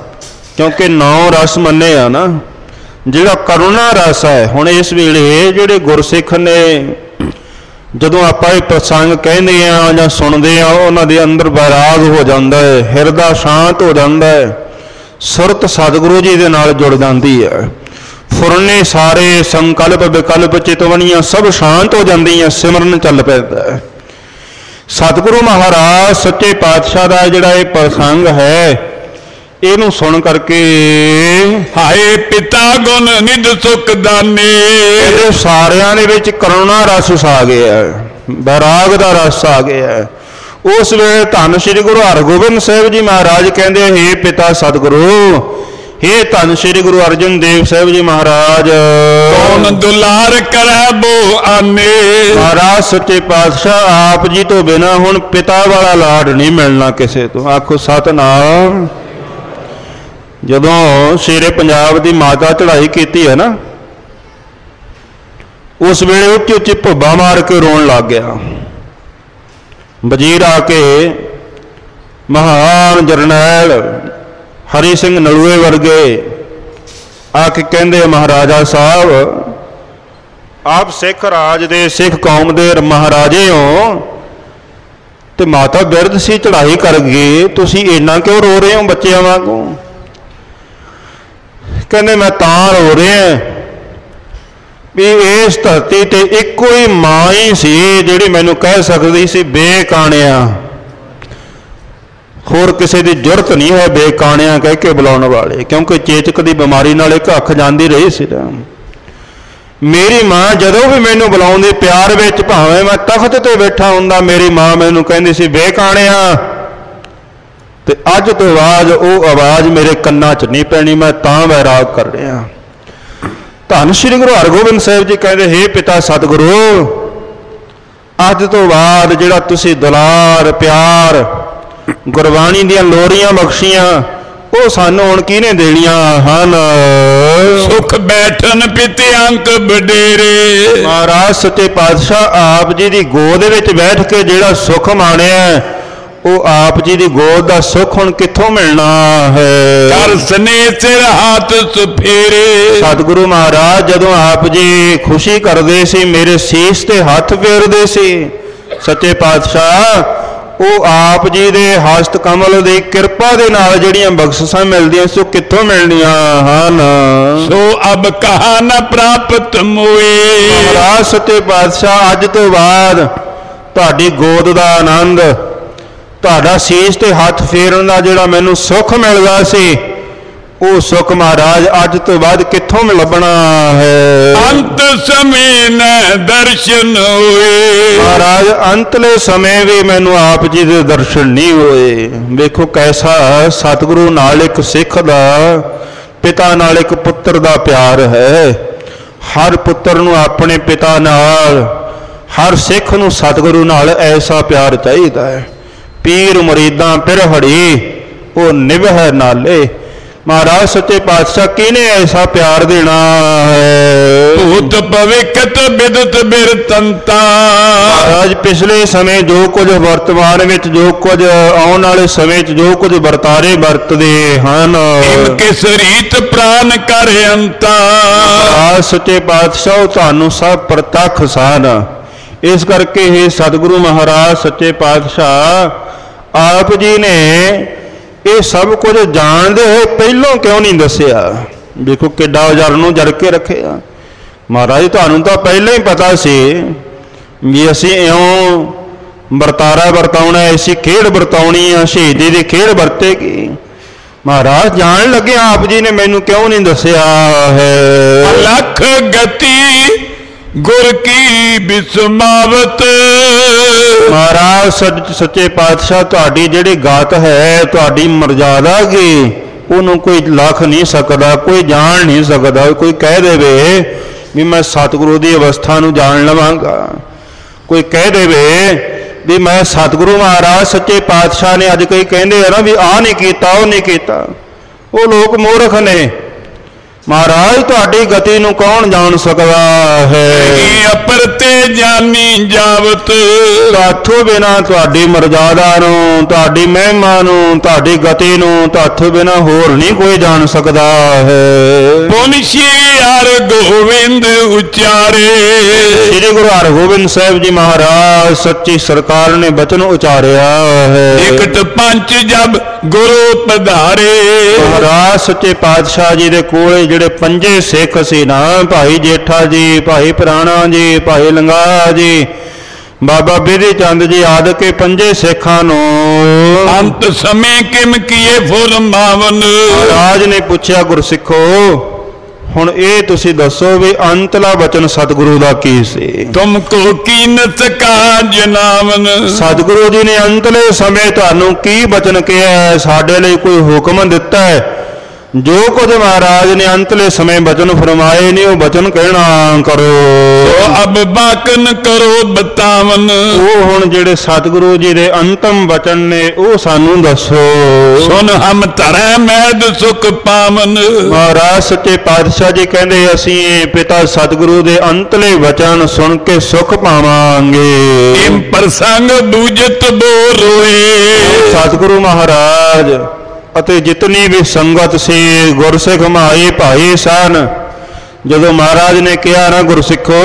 क्योंकि 9 रस मन्ने आ ना, ਜਿਹੜਾ ਕਰੁਣਾ ਰਸ ਹੈ। ਹੁਣ ਇਸ ਵੇਲੇ ਜਿਹੜੇ ਗੁਰਸਿੱਖ ਨੇ ਜਦੋਂ ਆਪਾਂ ਇਹ ਪ੍ਰਸੰਗ ਕਹਿੰਦੇ ਆ ਜਾਂ ਸੁਣਦੇ ਆ, ਉਹਨਾਂ ਦੇ ਅੰਦਰ ਵੈਰਾਗ ਹੋ ਜਾਂਦਾ ਹੈ, ਹਿਰਦਾ ਸ਼ਾਂਤ ਹੋ ਜਾਂਦਾ ਹੈ, ਸੁਰਤ ਸਤਿਗੁਰੂ ਜੀ ਦੇ ਨਾਲ ਜੁੜ ਜਾਂਦੀ ਹੈ, ਫੁਰਨੇ ਸਾਰੇ ਸੰਕਲਪ ਵਿਕਲਪ ਚਿਤਵਣੀਆਂ ਸਭ ਸ਼ਾਂਤ ਹੋ ਜਾਂਦੀਆਂ, ਸਿਮਰਨ ਚੱਲ ਪੈਂਦਾ ਹੈ। ਸਤਿਗੁਰੂ ਮਹਾਰਾਜ ਸੱਚੇ ਪਾਤਸ਼ਾਹ ਦਾ ਜਿਹੜਾ ਇਹ ਪ੍ਰਸੰਗ ਹੈ, ਇਹਨੂੰ ਸੁਣ ਕਰਕੇ ਹਾਏ ਪਿਤਾ ਗੁਣ ਨਿਧ ਸੁਖ ਦਾਨੇ, ਇਹਦੇ ਸਾਰਿਆਂ ਦੇ ਵਿੱਚ ਕਰੁਣਾ ਰਸ ਆ ਗਿਆ, ਵੈਰਾਗ ਦਾ ਰਸ ਆ ਗਿਆ। ਉਸ ਵੇਲੇ ਧੰਨ ਸ੍ਰੀ ਗੁਰੂ ਹਰਗੋਬਿੰਦ ਸਾਹਿਬ ਜੀ ਮਹਾਰਾਜ ਕਹਿੰਦੇ, ਹੇ ਪਿਤਾ ਸਤਿਗੁਰੂ, ਹੇ ਧੰਨ ਸ੍ਰੀ ਗੁਰੂ ਅਰਜਨ ਦੇਵ ਸਾਹਿਬ ਜੀ ਮਹਾਰਾਜ, ਕੌਣ ਦੁਲਾਰ ਕਰੈ ਬੋ ਆਨੇ। ਮਹਾਰਾਜ ਸੱਚੇ ਪਾਤਸ਼ਾਹ ਆਪ ਜੀ ਤੋਂ ਬਿਨਾਂ ਹੁਣ ਪਿਤਾ ਵਾਲਾ ਲਾਡ ਨਹੀਂ ਮਿਲਣਾ ਕਿਸੇ ਤੋਂ। ਆਖੋ ਸਤਿਨਾਮ। ਜਦੋਂ ਸ਼ੇਰੇ ਪੰਜਾਬ ਦੀ ਮਾਤਾ ਚੜ੍ਹਾਈ ਕੀਤੀ ਹੈ ਨਾ, ਉਸ ਵੇਲੇ ਉੱਚੀ ਉੱਚੀ ਭੁੱਬਾ ਮਾਰ ਕੇ ਰੋਣ ਲੱਗ ਗਿਆ। ਵਜ਼ੀਰ ਆ ਕੇ ਮਹਾਨ ਜਰਨੈਲ ਹਰੀ ਸਿੰਘ ਨਲੂਏ ਵਰਗੇ ਆ ਕੇ ਕਹਿੰਦੇ, ਮਹਾਰਾਜਾ ਸਾਹਿਬ, ਆਪ ਸਿੱਖ ਰਾਜ ਦੇ, ਸਿੱਖ ਕੌਮ ਦੇ ਮਹਾਰਾਜੇ ਹੋ, ਤੇ ਮਾਤਾ ਬਿਰਧ ਸੀ, ਚੜ੍ਹਾਈ ਕਰ ਗਏ, ਤੁਸੀਂ ਇੰਨਾ ਕਿਉਂ ਰੋ ਰਹੇ ਹੋ ਬੱਚਿਆਂ ਵਾਂਗੂ? ਕਹਿੰਦੇ ਮੈਂ ਤਾਂ ਰੋ ਰਿਹਾ ਵੀ ਇਸ ਧਰਤੀ ਤੇ ਇੱਕੋ ਹੀ ਮਾਂ ਹੀ ਸੀ ਜਿਹੜੀ ਮੈਨੂੰ ਕਹਿ ਸਕਦੀ ਸੀ ਬੇਕਾਣਿਆ, ਹੋਰ ਕਿਸੇ ਦੀ ਜ਼ਰੂਰਤ ਨਹੀਂ ਹੈ ਬੇਕਾਣਿਆ ਕਹਿ ਕੇ ਬੁਲਾਉਣ ਵਾਲੇ, ਕਿਉਂਕਿ ਚੇਚਕ ਦੀ ਬਿਮਾਰੀ ਨਾਲ ਇੱਕ ਅੱਖ ਜਾਂਦੀ ਰਹੀ ਸੀ। ਮੇਰੀ ਮਾਂ ਜਦੋਂ ਵੀ ਮੈਨੂੰ ਬੁਲਾਉਂਦੀ ਪਿਆਰ ਵਿੱਚ, ਭਾਵੇਂ ਮੈਂ ਤਖਤ ਤੇ ਬੈਠਾ ਹੁੰਦਾ, ਮੇਰੀ ਮਾਂ ਮੈਨੂੰ ਕਹਿੰਦੀ ਸੀ ਬੇਕਾਣਿਆ, ਤੇ ਅੱਜ ਤੋਂ ਬਾਅਦ ਉਹ ਆਵਾਜ਼ ਮੇਰੇ ਕੰਨਾਂ 'ਚ ਨਹੀਂ ਪੈਣੀ, ਮੈਂ ਤਾਂ ਵੈਰਾਗ ਕਰ ਰਿਹਾ। ਧੰਨ ਸ੍ਰੀ ਗੁਰੂ ਹਰਗੋਬਿੰਦ ਸਾਹਿਬ ਜੀ ਕਹਿੰਦੇ, ਹੇ ਪਿਤਾ ਸਤਿਗੁਰੂ, ਅੱਜ ਤੋਂ ਬਾਅਦ ਜਿਹੜਾ ਤੁਸੀਂ ਦੁਲਾਰ ਪਿਆਰ ਗੁਰਬਾਣੀ ਦੀਆਂ ਲੋਰੀਆਂ ਬਖਸ਼ੀਆਂ, ਉਹ ਸਾਨੂੰ ਹੁਣ ਕਿਹਨੇ ਦੇਣੀਆਂ ਹਨ? ਸੁਖ ਬੈਠਨ ਪਿਤੇ ਅੰਕ ਵਡੇਰੇ। ਮਹਾਰਾਜ ਸੱਚੇ ਪਾਤਸ਼ਾਹ ਆਪ ਜੀ ਦੀ ਗੋਦ ਵਿੱਚ ਬੈਠ ਕੇ ਜਿਹੜਾ ਸੁਖ ਮਾਣਿਆ, ਉਹ ਆਪ ਜੀ ਦੀ ਗੋਦ ਦਾ ਸੁੱਖ ਹੁਣ ਕਿੱਥੋਂ ਮਿਲਣਾ ਹੈ? ਕਰ ਸਨੇ ਸਿਰ ਹੱਥ ਸੁਫੇਰੇ। ਸਤਿਗੁਰੂ ਮਹਾਰਾਜ ਜਦੋਂ ਆਪ ਜੀ ਖੁਸ਼ੀ ਕਰਦੇ ਸੀ, ਮੇਰੇ ਸੀਸ ਤੇ ਹੱਥ ਫੇਰਦੇ ਸੀ, ਸੱਚੇ ਪਾਤਸ਼ਾਹ ਉਹ ਆਪ ਜੀ ਦੇ ਹਸਤ ਕਮਲ ਦੀ ਕਿਰਪਾ ਦੇ ਨਾਲ ਜਿਹੜੀਆਂ ਬਖਸ਼ਿਸ਼ਾਂ ਮਿਲਦੀਆਂ ਸੀ, ਉਹ ਕਿੱਥੋਂ ਮਿਲਣੀਆਂ ਹਨ? ਸੋ ਅਬ ਕਹਾ ਨ ਪ੍ਰਾਪਤ ਮੋਏ। ਮਹਾਰਾਜ ਸੱਚੇ ਪਾਤਸ਼ਾਹ ਅੱਜ ਤੋਂ ਬਾਅਦ ਤੁਹਾਡੀ ਗੋਦ ਦਾ ਆਨੰਦ, ਤੁਹਾਡਾ ਸੀਸ ਤੇ ਹੱਥ ਫੇਰਨ ਦਾ ਜਿਹੜਾ ਮੈਨੂੰ ਸੁੱਖ ਮਿਲਦਾ ਸੀ, ਉਹ ਸੁੱਖ ਮਹਾਰਾਜ ਅੱਜ ਤੋਂ ਬਾਅਦ ਕਿੱਥੋਂ ਲੱਭਣਾ ਹੈ? ਅੰਤ ਸਮੇਂ ਨ ਦਰਸ਼ਨ ਹੋਏ। ਮਹਾਰਾਜ ਅੰਤਲੇ ਸਮੇਂ ਵੀ ਮੈਨੂੰ ਆਪ ਜੀ ਦੇ ਦਰਸ਼ਨ ਨਹੀਂ ਹੋਏ। ਵੇਖੋ ਕੈਸਾ ਸਤਿਗੁਰੂ ਨਾਲ ਇੱਕ ਸਿੱਖ ਦਾ, ਪਿਤਾ ਨਾਲ ਇੱਕ ਪੁੱਤਰ ਦਾ ਪਿਆਰ ਹੈ। ਹਰ ਪੁੱਤਰ ਨੂੰ ਆਪਣੇ ਪਿਤਾ ਨਾਲ, ਹਰ ਸਿੱਖ ਨੂੰ ਸਤਿਗੁਰੂ ਨਾਲ ਐਸਾ ਪਿਆਰ ਚਾਹੀਦਾ ਹੈ। ਪੀਰ ਮੁਰੀਦਾਂ ਪਿਰਹੜੀ ਉਹ ਨਿਭੈ ਨਾਲੇ। ਮਹਾਰਾਜ ਸੱਚੇ ਪਾਤਸ਼ਾਹ ਕਿਹਨੇ ਐਸਾ ਪਿਆਰ ਦੇਣਾ ਹੈ? ਭੂਤ ਭਵਿੱਖਤ ਬਿਦਤ ਬਿਰਤੰਤਾ। ਮਹਾਰਾਜ ਪਿਛਲੇ ਸਮੇਂ ਜੋ ਕੁਝ, ਵਰਤਮਾਨ ਵਿੱਚ ਜੋ ਕੁਝ, ਆਉਣ ਵਾਲੇ ਸਮੇਂ 'ਚ ਜੋ ਕੁਝ ਵਰਤਾਰੇ ਵਰਤਦੇ ਹਨ, ਕਿਸ ਰੀਤ ਪ੍ਰਾਨ ਕਰ ਅੰਤਾ। ਮਹਾਰਾਜ ਸੱਚੇ ਪਾਤਸ਼ਾਹ ਤੁਹਾਨੂੰ ਸਭ ਪ੍ਰਤੱਖ ਸਨ। ਇਸ ਕਰਕੇ ਇਹ ਸਤਿਗੁਰੂ ਮਹਾਰਾਜ ਸੱਚੇ ਪਾਤਸ਼ਾਹ ਆਪ ਜੀ ਨੇ ਇਹ ਸਭ ਕੁਝ ਜਾਣਦੇ ਹੋਏ ਪਹਿਲੋਂ ਕਿਉਂ ਨਹੀਂ ਦੱਸਿਆ? ਦੇਖੋ ਕਿੱਡਾ ਜਰ ਨੂੰ ਜਰ ਕੇ ਰੱਖਿਆ। ਮਹਾਰਾਜ ਤੁਹਾਨੂੰ ਤਾਂ ਪਹਿਲਾਂ ਹੀ ਪਤਾ ਸੀ ਵੀ ਅਸੀਂ ਇਉਂ ਵਰਤਾਰਾ ਵਰਤਾਉਣਾ, ਐਸੀ ਖੇਡ ਵਰਤਾਉਣੀ ਆ, ਸ਼ਹੀਦੀ ਦੀ ਖੇਡ ਵਰਤੇਗੀ। ਮਹਾਰਾਜ ਜਾਣ ਲੱਗੇ ਆਪ ਜੀ ਨੇ ਮੈਨੂੰ ਕਿਉਂ ਨਹੀਂ ਦੱਸਿਆ ਹੈ? ਅਲਖ ਗਤੀ ਗੁਰ ਕੀ ਬਿਸਮਾਵਤ। ਮਹਾਰਾਜ ਸੱਚੇ ਪਾਤਸ਼ਾਹ ਤੁਹਾਡੀ ਜਿਹੜੀ ਗਾਤ ਹੈ, ਤੁਹਾਡੀ ਮਰਜ਼ਾਦਾ ਕੀ, ਉਹਨੂੰ ਕੋਈ ਲੱਖ ਨਹੀਂ ਸਕਦਾ, ਕੋਈ ਜਾਣ ਨਹੀਂ ਸਕਦਾ। ਕੋਈ ਕਹਿ ਦੇਵੇ ਵੀ ਮੈਂ ਸਤਿਗੁਰੂ ਦੀ ਅਵਸਥਾ ਨੂੰ ਜਾਣ ਲਵਾਂਗਾ, ਕੋਈ ਕਹਿ ਦੇਵੇ ਵੀ ਮੈਂ ਸਤਿਗੁਰੂ ਮਹਾਰਾਜ ਸੱਚੇ ਪਾਤਸ਼ਾਹ ਨੇ ਅੱਜ ਕਈ ਕਹਿੰਦੇ ਆ ਨਾ ਵੀ ਆਹ ਨਹੀਂ ਕੀਤਾ ਉਹ ਨਹੀਂ ਕੀਤਾ, ਉਹ ਲੋਕ ਮੂਰਖ ਨੇ। ਮਹਾਰਾਜ ਤੁਹਾਡੀ ਗਤੀ ਨੂੰ ਕੌਣ ਜਾਣ ਸਕਦਾ ਹੈ। ਅਪਰ ਤੇ ਜਾਨੀ ਜਾਵਤ, ਤਾਥੋਂ ਬਿਨਾ ਤੁਹਾਡੀ ਮਰਜ਼ਾਦਾ ਨੂੰ, ਤੁਹਾਡੀ ਮਹਿਮਾ ਨੂੰ, ਤੁਹਾਡੀ ਗਤੀ ਨੂੰ ਤਾਥੋਂ ਬਿਨਾ ਹੋਰ ਨਹੀਂ ਕੋਈ ਜਾਣ ਸਕਦਾ ਹੈ। ਪੁਨ ਸ਼੍ਰੀ ਹਰਗੋਬਿੰਦ ਉਚਾਰੇ, ਸ੍ਰੀ ਗੁਰੂ ਹਰਗੋਬਿੰਦ ਸਾਹਿਬ ਜੀ ਮਹਾਰਾਜ ਸੱਚੀ ਸਰਕਾਰ ਨੇ ਬਚਨ ਉਚਾਰਿਆ ਹੈ। ਇਕਟ ਪੰਚ ਜਬ ਗੁਰੂ ਪਧਾਰੇ, ਮਹਾਰਾਜ ਸੱਚੇ ਪਾਤਸ਼ਾਹ ਜੀ ਦੇ ਕੋਲ ਜਿਹੜੇ ਪੰਜੇ ਸਿੱਖ ਸੀ ਨਾ, ਭਾਈ ਜੇਠਾ ਜੀ, ਭਾਈ ਪ੍ਰਾਣਾ ਜੀ, ਭਾਈ ਲੰਗਾ ਜੀ, ਬਾਬਾ ਬਿਧੀ ਚੰਦ ਜੀ ਆਦਿ ਕੇ ਪੰਜੇ ਸਿੱਖਾਂ ਨੂੰ ਅੰਤ ਸਮੇਂ ਕਿਮ ਕੀਏ ਫੁਰਮਾਵਨ। ਮਹਾਰਾਜ ਨੇ ਪੁੱਛਿਆ ਗੁਰਸਿੱਖੋ ਹੁਣ ਇਹ ਤੁਸੀਂ ਦੱਸੋ ਵੀ ਅੰਤਲਾ ਬਚਨ ਸਤਿਗੁਰੂ ਦਾ ਕੀ ਸੀ। ਤੁਮ ਕੋ ਕੀਨਤ ਕਾ ਜਨਾਵਨ, ਸਤਿਗੁਰੂ ਜੀ ਨੇ ਅੰਤਲੇ ਸਮੇਂ ਤੁਹਾਨੂੰ ਕੀ ਬਚਨ ਕਿਹਾ, ਸਾਡੇ ਲਈ ਕੋਈ ਹੁਕਮ ਦਿੱਤਾ ਹੈ। ਜੋ ਕੁਝ ਮਹਾਰਾਜ ਨੇ ਅੰਤਲੇ ਸਮੇਂ ਬਚਨ ਫਰਮਾਏ ਨੇ ਉਹ ਬਚਨ ਕਹਿਣਾ ਕਰੋ। ਅਬ ਬਾਕਨ ਕਰੋ ਬਤਾਵਨ, ਉਹ ਹੁਣ ਜਿਹੜੇ ਸਤਿਗੁਰੂ ਜੀ ਦੇ ਅੰਤਮ ਬਚਨ ਨੇ ਉਹ ਸਾਨੂੰ ਦੱਸੋ। ਸੁਨ ਹਮ ਧਰੈ ਮੈਦ ਸੁਖ ਪਾਵਨ, ਮਹਾਰਾਜ ਸੱਚੇ ਪਾਤਸ਼ਾਹ ਜੀ ਕਹਿੰਦੇ ਅਸੀਂ ਪਿਤਾ ਸਤਿਗੁਰੂ ਦੇ ਅੰਤਲੇ ਬਚਨ ਸੁਣ ਕੇ ਸੁਖ ਪਾਵਾਂਗੇ। ਇਮ ਪ੍ਰਸੰਗ ਬੂਝਤ ਬੋ ਰੋਏ, ਸਤਿਗੁਰੂ ਮਹਾਰਾਜ ਅਤੇ ਜਿਤਨੀ ਵੀ ਸੰਗਤ ਸੀ ਗੁਰਸਿੱਖ ਮਾਈ ਭਾਈ ਸਨ, ਜਦੋਂ ਮਹਾਰਾਜ ਨੇ ਕਿਹਾ ਨਾ ਗੁਰਸਿੱਖੋ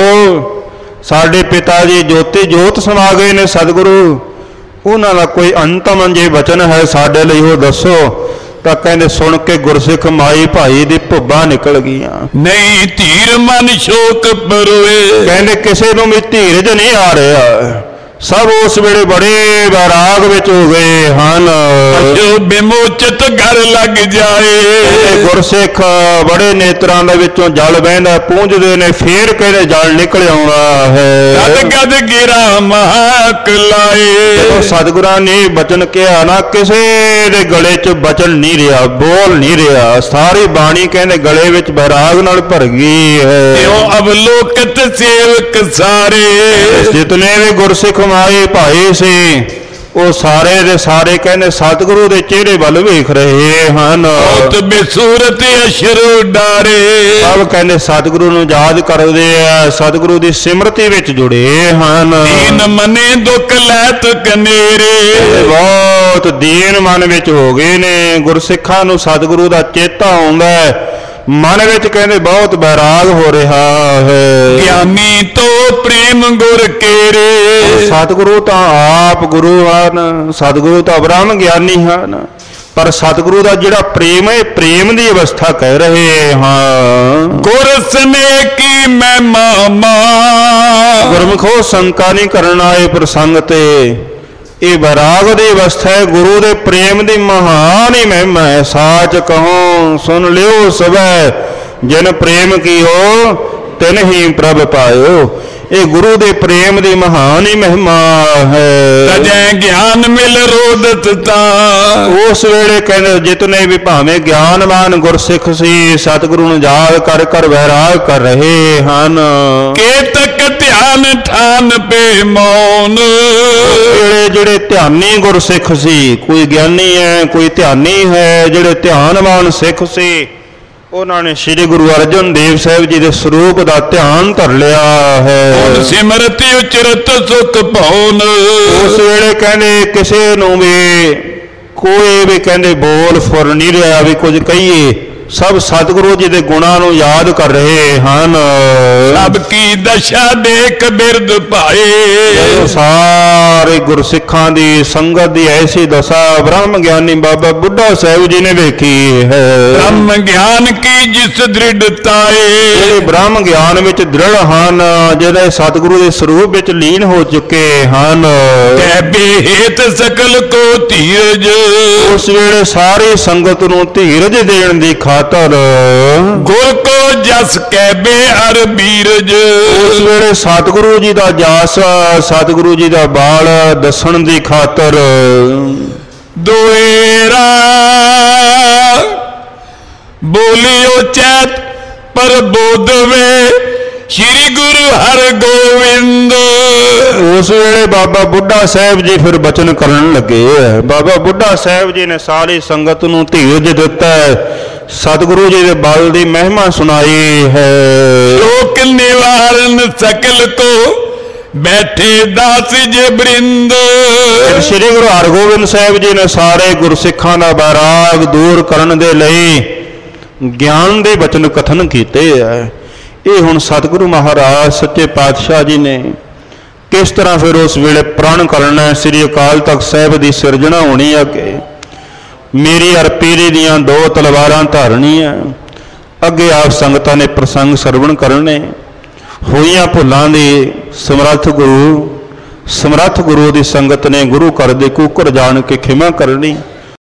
ਸਾਡੇ ਪਿਤਾ ਜੀ ਜੋਤੀ ਜੋਤ ਸਮਾ ਗਏ ਨੇ ਸਤਿਗੁਰੂ, ਉਹਨਾਂ ਦਾ ਕੋਈ ਅੰਤਮ ਜੇ ਬਚਨ ਹੈ ਸਾਡੇ ਲਈ ਉਹ ਦੱਸੋ। ਤਾਂ ਕਹਿੰਦੇ ਸੁਣ ਕੇ ਗੁਰਸਿੱਖ ਮਾਈ ਭਾਈ ਦੀ ਭੁੱਬਾਂ ਨਿਕਲ ਗਈਆਂ। ਨਹੀਂ ਧੀਰ ਮਨ ਸ਼ੋਕ ਪਰੋਏ, ਕਹਿੰਦੇ ਕਿਸੇ ਨੂੰ ਵੀ ਧੀਰਜ ਨਹੀਂ ਆ ਰਿਹਾ, ਸਭ ਉਸ ਵੇਲੇ ਬੜੇ ਵੈਰਾਗ ਵਿੱਚ ਹੋ ਗਏ ਹਨ। ਜੋ ਬਿਮੋਚਿਤ ਘਰ ਲੱਗ ਜਾਏ, ਗੁਰਸਿੱਖ ਬੜੇ ਨੇਤਰਾਂ ਦੇ ਵਿੱਚੋਂ ਜਲ ਵਹਿੰਦਾ, ਪੂੰਝਦੇ ਨੇ ਫੇਰ ਕਹਿੰਦੇ ਜਲ ਨਿਕਲ ਆਉਣਾ ਹੈ। ਗਦ ਗਦ ਗਿਰਾ ਮਹਾਕ ਲਾਏ, ਜਦੋਂ ਸਤਿਗੁਰਾਂ ਨੇ ਬਚਨ ਕਿਹਾ ਨਾ ਕਿਸੇ ਦੇ ਗਲੇ 'ਚ ਬਚਨ ਨਹੀਂ ਰਿਹਾ, ਬੋਲ ਨਹੀਂ ਰਿਹਾ, ਸਾਰੀ ਬਾਣੀ ਕਹਿੰਦੇ ਗਲੇ ਵਿੱਚ ਵੈਰਾਗ ਨਾਲ ਭਰ ਗਈ ਹੈ। ਇਉਂ ਅਵਲੋਕਿਤ ਸੇਵਕ ਸਾਰੇ, ਜਿਤਨੇ ਵੀ ਗੁਰਸਿੱਖ ਮਾਏ ਭਾਈ ਸੀ ਉਹ ਸਾਰੇ ਦੇ ਸਾਰੇ ਕਹਿੰਦੇ ਸਤਿਗੁਰੂ ਦੇ ਚਿਹਰੇ ਵੱਲ ਵੇਖ ਰਹੇ ਹਨ। ਬਹੁਤ ਬੇਸੂਰਤ ਅਸ਼ਰੂ ਡਾਰੇ, ਸਭ ਕਹਿੰਦੇ ਸਤਿਗੁਰੂ ਨੂੰ ਯਾਦ ਕਰਦੇ ਆ, ਸਤਿਗੁਰੂ ਦੀ ਸਿਮਰਤੀ ਵਿੱਚ ਜੁੜੇ ਹਨ। ਦੀਨ ਮਨੇ ਦੁੱਖ ਲੈਤ ਕਨੇਰੇ, ਬਹੁਤ ਦੀਨ ਮਨ ਵਿੱਚ ਹੋ ਗਏ ਨੇ। ਗੁਰਸਿੱਖਾਂ ਨੂੰ ਸਤਿਗੁਰੂ ਦਾ ਚੇਤਾ ਆਉਂਦਾ ਹੈ, ਮਨ ਵਿੱਚ ਕਹਿੰਦੇ ਬਹੁਤ ਵੈਰਾਗ ਹੋ ਰਿਹਾ ਹੈ। ਗਿਆਨੀ ਤੋਂ ਪ੍ਰੇਮ ਗੁਰ ਕੇਰੇ, ਸਤਿਗੁਰੂ ਤਾਂ ਆਪ ਗੁਰੂ ਹਨ, ਸਤਿਗੁਰੂ ਤਾਂ ਬ੍ਰਹਮ ਗਿਆਨੀ ਹਨ, ਪਰ ਸਤਿਗੁਰੂ ਦਾ ਜਿਹੜਾ ਪ੍ਰੇਮ ਹੈ ਪ੍ਰੇਮ ਦੀ ਅਵਸਥਾ ਕਹਿ ਰਹੇ ਹਾਂ। ਗੁਰ ਸਨੇ ਕੀ ਮਹਿਮਾ, ਗੁਰਮੁਖੋ ਸ਼ੰਕਾ ਨਹੀਂ ਕਰਨ ਆਏ ਪ੍ਰਸੰਗ ਤੇ, ਇਹ ਵੈਰਾਗ ਦੀ ਅਵਸਥਾ ਹੈ। ਗੁਰੂ ਦੇ ਪ੍ਰੇਮ ਦੀ ਮਹਾਨ ਹੀ ਮਹਿਮਾ ਹੈ। ਸਾਚ ਕਹੋ ਸੁਣ ਲਿਓ ਸਭੈ, ਜਿਨ ਪ੍ਰੇਮ ਕੀਓ ਤਿਨ ਹੀ ਪ੍ਰਭ ਪਾਇਓ। ਇਹ ਗੁਰੂ ਦੇ ਪ੍ਰੇਮ ਦੀ ਮਹਾਨ ਹੀ ਮਹਿਮਾ ਹੈ। ਤਜੈ ਗਿਆਨ ਮਿਲ ਰੋਦਤ ਤਾ, ਉਸ ਵੇਲੇ ਕਹਿੰਦੇ ਜਿਤਨੇ ਵੀ ਭਾਵੇਂ ਗਿਆਨਵਾਨ ਗੁਰਸਿੱਖ ਸੀ ਸਤਿਗੁਰੂ ਨੂੰ ਯਾਦ ਕਰ ਕਰ ਵੈਰਾਗ ਕਰ ਰਹੇ ਹਨ। ਕੇਤਕ ਧਿਆਨ ਠਾਨ ਪੇ ਮੌਨ, ਜਿਹੜੇ ਧਿਆਨੀ ਗੁਰਸਿੱਖ ਸੀ, ਕੋਈ ਗਿਆਨੀ ਹੈ ਕੋਈ ਧਿਆਨੀ ਹੈ, ਜਿਹੜੇ ਧਿਆਨਵਾਨ ਸਿੱਖ ਸੀ ਉਹਨਾਂ ਨੇ ਸ੍ਰੀ ਗੁਰੂ ਅਰਜਨ ਦੇਵ ਸਾਹਿਬ ਜੀ ਦੇ ਸਰੂਪ ਦਾ ਧਿਆਨ ਧਰ ਲਿਆ ਹੈ। ਸਿਮਰਤੀ ਉਚਰਤ ਸੁਖ ਭਉਨ, ਉਸ ਵੇਲੇ ਕਹਿੰਦੇ ਕਿਸੇ ਨੂੰ ਵੀ ਕੋਈ ਵੀ ਕਹਿੰਦੇ ਬੋਲ ਫੁਰ ਨਹੀਂ ਰਿਹਾ ਵੀ ਕੁਝ ਕਹੀਏ, ਸਭ ਸਤਿਗੁਰੂ ਜੀ ਦੇ ਗੁਣਾਂ ਨੂੰ ਯਾਦ ਕਰ ਰਹੇ ਹਨ। ਸਭ ਕੀ ਦਸ਼ਾ ਦੇਖ ਬਿਰਦ ਭਾਏ, ਸਾਰੇ ਗੁਰਸਿੱਖਾਂ ਦੀ ਸੰਗਤ ਦੀ ਐਸੀ ਦਸ਼ਾ ਬ੍ਰਹਮ ਗਿਆਨੀ ਬਾਬਾ ਬੁੱਢਾ ਸਾਹਿਬ ਜੀ ਨੇ ਵੇਖੀ ਹੈ। ਬ੍ਰਹਮ ਗਿਆਨ ਕੀ ਜਿਸ ਦ੍ਰਿੜਤਾਏ, ਜਿਹੜੇ ਬ੍ਰਹਮ ਗਿਆਨ ਵਿੱਚ ਦ੍ਰਿੜ ਹਨ, ਜਿਹੜੇ ਸਤਿਗੁਰੂ ਦੇ ਸਰੂਪ ਵਿੱਚ ਲੀਨ ਹੋ ਚੁੱਕੇ ਹਨ। ਕੈਬੇ ਹੇਤ ਸਕਲ ਕੋ ਧੀਰਜ, ਉਸ ਵੇਲੇ ਸਾਰੀ ਸੰਗਤ ਨੂੰ ਧੀਰਜ ਦੇਣ ਦੀ ਖਾਤਰ ਗੁਰ ਕੋ ਜਸ ਕੈਬੇ ਅਰ ਬੀਰਜ, ਉਸ ਵੇਲੇ ਸਤਿਗੁਰੂ ਜੀ ਦਾ ਜਸ ਸਤਿਗੁਰੂ ਜੀ ਦਾ ਬਾਲ ਦੱਸਣ ਦੀ ਖਾਤਰ ਦੋਏਰਾ ਬੋਲਿਓ ਚੈਤ ਪਰ ਬੋਧਵੇ ਸ਼੍ਰੀ ਗੁਰੂ ਹਰਗੋਬਿੰਦ। ਉਸ ਵੇਲੇ ਬਾਬਾ ਬੁੱਢਾ ਸਾਹਿਬ ਜੀ ਫਿਰ ਬਚਨ ਕਰਨ ਲੱਗੇ। ਬਾਬਾ ਬੁੱਢਾ ਸਾਹਿਬ ਜੀ ਨੇ ਸਾਰੀ ਸੰਗਤ ਨੂੰ ਧੀਰਜ ਦਿੱਤਾ ਹੈ। ਸਤਿਗੁਰੂ ਜੀ ਦੇ ਬਲ ਦੀ ਮਹਿਮਾ ਸੁਣਾਈ ਹੈ। ਲੋਕ ਨਿਵਾਰਨ ਸਕਲ ਕੋ ਬੈਠੇ ਦਾਸ ਜੇ ਬ੍ਰਿੰਦ। ਸ੍ਰੀ ਗੁਰੂ ਹਰਗੋਬਿੰਦ ਸਾਹਿਬ ਜੀ ਨੇ ਸਾਰੇ ਗੁਰਸਿੱਖਾਂ ਦਾ ਬੈਰਾਗ ਦੂਰ ਕਰਨ ਦੇ ਲਈ ਗਿਆਨ ਦੇ ਬਚਨ ਕਥਨ ਕੀਤੇ ਹੈ। ਇਹ ਹੁਣ ਸਤਿਗੁਰੂ ਮਹਾਰਾਜ ਸੱਚੇ ਪਾਤਸ਼ਾਹ ਜੀ ਨੇ ਕਿਸ ਤਰ੍ਹਾਂ ਫਿਰ ਉਸ ਵੇਲੇ ਪ੍ਰਣ ਕਰਨਾ, ਸ੍ਰੀ ਅਕਾਲ ਤਖਤ ਸਾਹਿਬ ਦੀ ਸਿਰਜਣਾ ਹੋਣੀ ਆ ਕਿ ਮੇਰੀ ਅਰ ਪੀਰੀ ਦੀਆਂ ਦੋ ਤਲਵਾਰਾਂ ਧਾਰਨੀਆਂ। ਅੱਗੇ ਆਪ ਸੰਗਤਾਂ ਨੇ ਪ੍ਰਸੰਗ ਸਰਵਣ ਕਰਨੇ। ਹੋਈਆਂ ਭੁੱਲਾਂ ਦੀ ਸਮਰੱਥ ਗੁਰੂ ਦੀ ਸੰਗਤ ਨੇ ਗੁਰੂ ਘਰ ਦੇ ਕੂਕਰ ਜਾਣ ਕੇ ਖਿਮਾ ਕਰਨੀ।